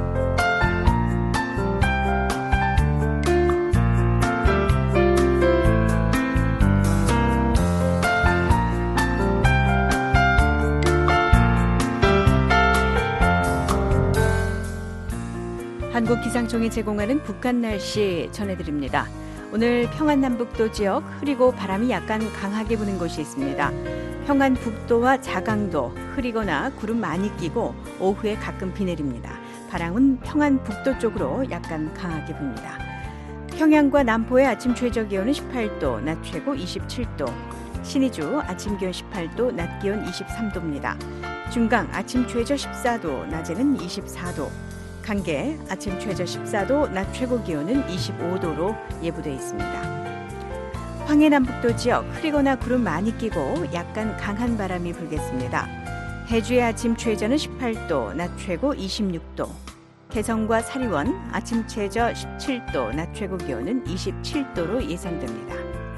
한국기상청이 제공하는 북한 날씨 전해드립니다. 오늘 평안남북도 지역 흐리고 바람이 약간 강하게 부는 곳이 있습니다. 평안북도와 자강도 흐리거나 구름 많이 끼고 오후에 가끔 비 내립니다. 바람은 평안북도 쪽으로 약간 강하게 붑니다. 평양과 남포의 아침 최저 기온은 18도, 낮 최고 27도. 신의주 아침 기온 18도, 낮 기온 23도입니다. 중강 아침 최저 14도, 낮에는 24도. 강계 아침 최저 14도, 낮 최고 기온은 25도로 예보되어 있습니다. 황해남북도 지역 흐리거나 구름 많이 끼고 약간 강한 바람이 불겠습니다. 해주의 아침 최저는 18도, 낮 최고 26도. 개성과 사리원 아침 최저 17도, 낮 최고 기온은 27도로 예상됩니다.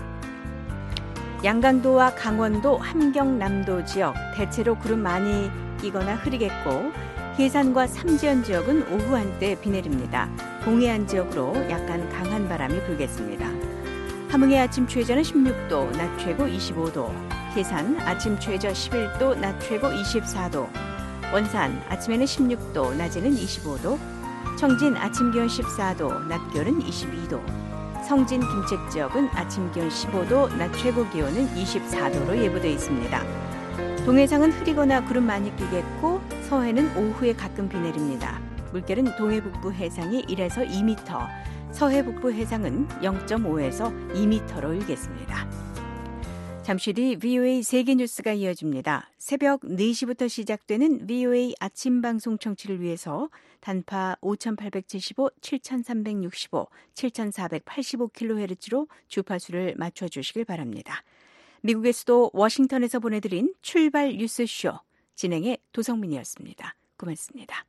양강도와 강원도, 함경남도 지역 대체로 구름 많이 끼거나 흐리겠고 해산과 삼지연 지역은 오후 한때 비 내립니다. 동해안 지역으로 약간 강한 바람이 불겠습니다. 함흥의 아침 최저는 16도, 낮 최고 25도. 해산 아침 최저 11도, 낮 최고 24도. 원산 아침에는 16도, 낮에는 25도. 청진 아침 기온 14도, 낮 기온은 22도. 성진 김책 지역은 아침 기온 15도, 낮 최고 기온은 24도로 예보되어 있습니다. 동해상은 흐리거나 구름 많이 끼겠고 서해는 오후에 가끔 비 내립니다. 물결은 동해 북부 해상이 1에서 2m, 서해 북부 해상은 0.5에서 2m로 일겠습니다. 잠시 뒤 VOA 세계뉴스가 이어집니다. 새벽 4시부터 시작되는 VOA 아침 방송 청취를 위해서 단파 5875, 7365, 7485kHz로 주파수를 맞춰주시길 바랍니다. 미국의 수도 워싱턴에서 보내드린 출발 뉴스쇼 진행의 도성민이었습니다. 고맙습니다.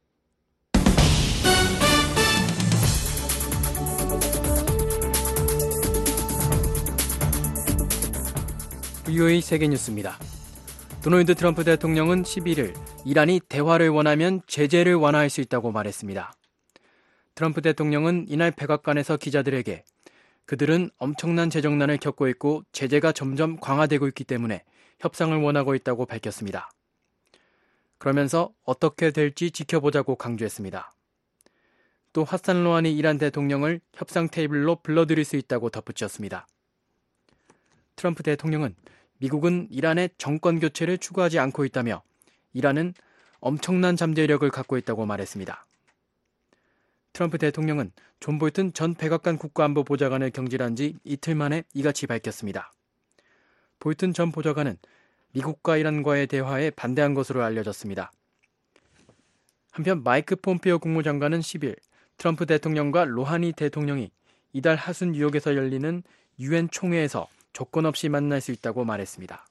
VOA 세계뉴스입니다. 도널드 트럼프 대통령은 11일 이란이 대화를 원하면 제재를 완화할 수 있다고 말했습니다. 트럼프 대통령은 이날 백악관에서 기자들에게 그들은 엄청난 재정난을 겪고 있고 제재가 점점 강화되고 있기 때문에 협상을 원하고 있다고 밝혔습니다. 그러면서 어떻게 될지 지켜보자고 강조했습니다. 또 하산 로하니 이란 대통령을 협상 테이블로 불러들일 수 있다고 덧붙였습니다. 트럼프 대통령은 미국은 이란의 정권 교체를 추구하지 않고 있다며 이란은 엄청난 잠재력을 갖고 있다고 말했습니다. 트럼프 대통령은 존 볼튼 전 백악관 국가안보 보좌관을 경질한 지 이틀 만에 이같이 밝혔습니다. 볼튼 전 보좌관은 미국과 이란과의 대화에 반대한 것으로 알려졌습니다. 한편 마이크 폼페오 국무장관은 10일 트럼프 대통령과 로하니 대통령이 이달 하순 뉴욕에서 열리는 유엔 총회에서 조건 없이 만날 수 있다고 말했습니다.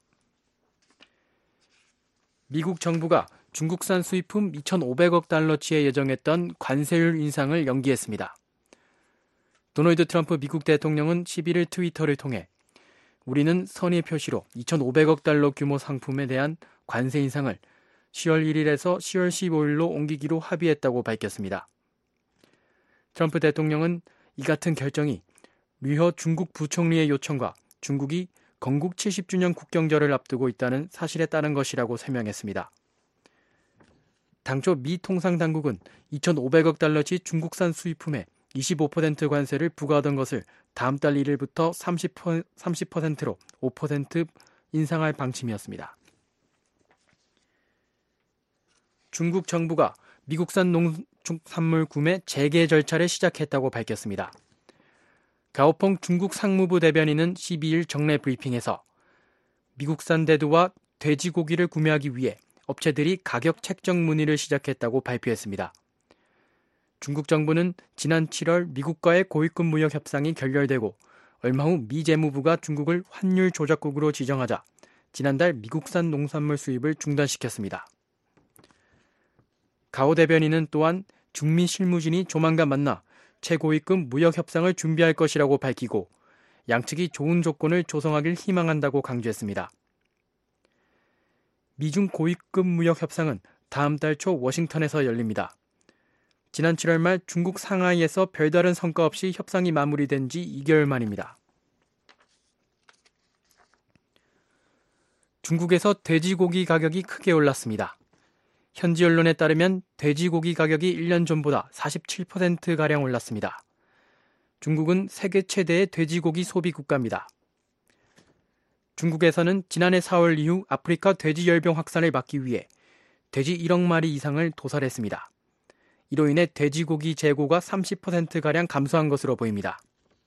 미국 정부가 중국산 수입품 2,500억 달러치에 예정했던 관세율 인상을 연기했습니다. 도널드 트럼프 미국 대통령은 11일 트위터를 통해 우리는 선의 표시로 2,500억 달러 규모 상품에 대한 관세 인상을 10월 1일에서 10월 15일로 옮기기로 합의했다고 밝혔습니다. 트럼프 대통령은 이 같은 결정이 류허 중국 부총리의 요청과 중국이 건국 70주년 국경절을 앞두고 있다는 사실에 따른 것이라고 설명했습니다. 당초 미 통상당국은 2,500억 달러치 중국산 수입품에 25% 관세를 부과하던 것을 다음 달 1일부터 30%로 5% 인상할 방침이었습니다. 중국 정부가 미국산 농축산물 구매 재개 절차를 시작했다고 밝혔습니다. 가오펑 중국 상무부 대변인은 12일 정례 브리핑에서 미국산 대두와 돼지고기를 구매하기 위해 업체들이 가격 책정 문의를 시작했다고 발표했습니다. 중국 정부는 지난 7월 미국과의 고위급 무역 협상이 결렬되고 얼마 후 미 재무부가 중국을 환율 조작국으로 지정하자 지난달 미국산 농산물 수입을 중단시켰습니다. 가오 대변인은 또한 중미 실무진이 조만간 만나 최고위급 무역 협상을 준비할 것이라고 밝히고 양측이 좋은 조건을 조성하길 희망한다고 강조했습니다. 미중 고위급 무역 협상은 다음 달 초 워싱턴에서 열립니다. 지난 7월 말 중국 상하이에서 별다른 성과 없이 협상이 마무리된 지 2개월 만입니다. 중국에서 돼지고기 가격이 크게 올랐습니다. 현지 언론에 따르면 돼지고기 가격이 1년 전보다 47%가량 올랐습니다. 중국은 세계 최대의 돼지고기 소비 국가입니다. 중국에서는 지난해 4월 이후 아프리카 돼지열병 확산을 막기 위해 돼지 1억 마리 이상을 도살했습니다. 이로 인해 돼지고기 재고가 30%가량 감소한 것으로 보입니다.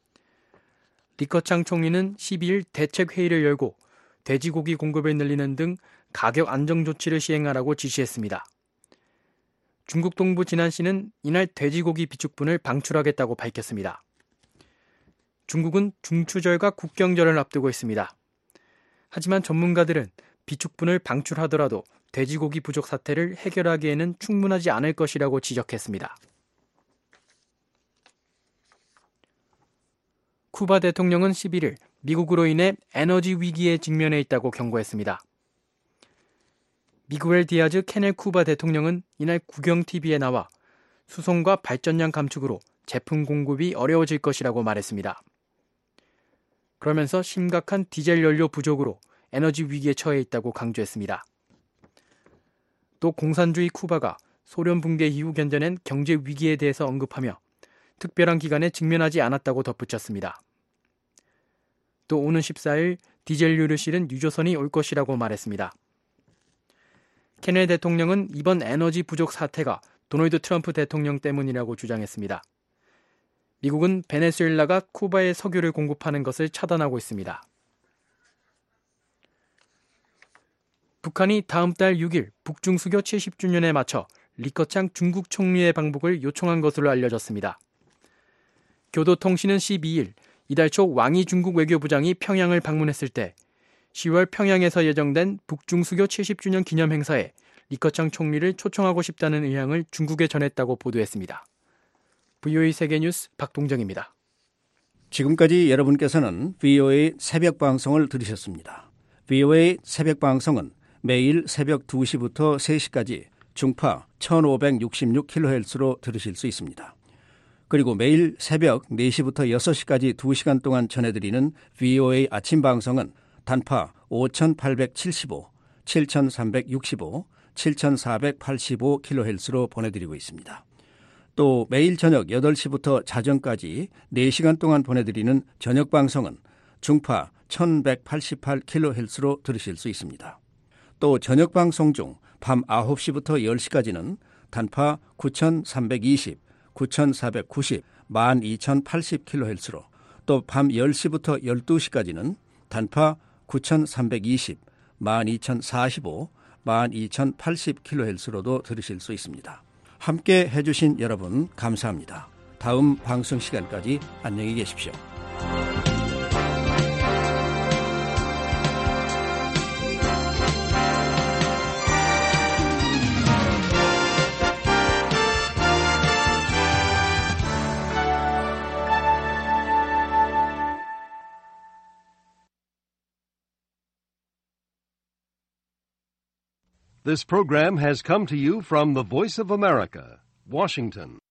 리커창 총리는 12일 대책회의를 열고 돼지고기 공급을 늘리는 등 가격 안정 조치를 시행하라고 지시했습니다. 중국 동부 진안시는 이날 돼지고기 비축분을 방출하겠다고 밝혔습니다. 중국은 중추절과 국경절을 앞두고 있습니다. 하지만 전문가들은 비축분을 방출하더라도 돼지고기 부족 사태를 해결하기에는 충분하지 않을 것이라고 지적했습니다. 쿠바 대통령은 11일 미국으로 인해 에너지 위기에 직면해 있다고 경고했습니다. 미구엘 디아즈 캐넬 쿠바 대통령은 이날 국영TV에 나와 수송과 발전량 감축으로 제품 공급이 어려워질 것이라고 말했습니다. 그러면서 심각한 디젤 연료 부족으로 에너지 위기에 처해 있다고 강조했습니다. 또 공산주의 쿠바가 소련 붕괴 이후 견뎌낸 경제 위기에 대해서 언급하며 특별한 기간에 직면하지 않았다고 덧붙였습니다. 또 오는 14일 디젤유를 실은 유조선이 올 것이라고 말했습니다. 캐넬 대통령은 이번 에너지 부족 사태가 도널드 트럼프 대통령 때문이라고 주장했습니다. 미국은 베네수엘라가 쿠바에 석유를 공급하는 것을 차단하고 있습니다. 북한이 다음 달 6일 북중 수교 70주년에 맞춰 리커창 중국 총리의 방북을 요청한 것으로 알려졌습니다. 교도통신은 12일 이달 초 왕이 중국 외교부장이 평양을 방문했을 때 10월 평양에서 예정된 북중 수교 70주년 기념 행사에 리커창 총리를 초청하고 싶다는 의향을 중국에 전했다고 보도했습니다. VOA 세계뉴스 박동정입니다. 지금까지 여러분께서는 VOA 새벽 방송을 들으셨습니다. VOA 새벽 방송은 매일 새벽 2시부터 3시까지 중파 1566kHz로 들으실 수 있습니다. 그리고 매일 새벽 4시부터 6시까지 2시간 동안 전해드리는 VOA 아침 방송은 단파 5875, 7365, 7485kHz로 보내드리고 있습니다. 또 매일 저녁 8시부터 자정까지 4시간 동안 보내드리는 저녁 방송은 중파 1188kHz로 들으실 수 있습니다. 또 저녁 방송 중 밤 9시부터 10시까지는 단파 9320, 9490, 12080kHz로 또 밤 10시부터 12시까지는 단파 9320, 12045, 12080kHz로도 들으실 수 있습니다. 함께 해주신 여러분 감사합니다. 다음 방송 시간까지 안녕히 계십시오. This program has come to you from the Voice of America, Washington.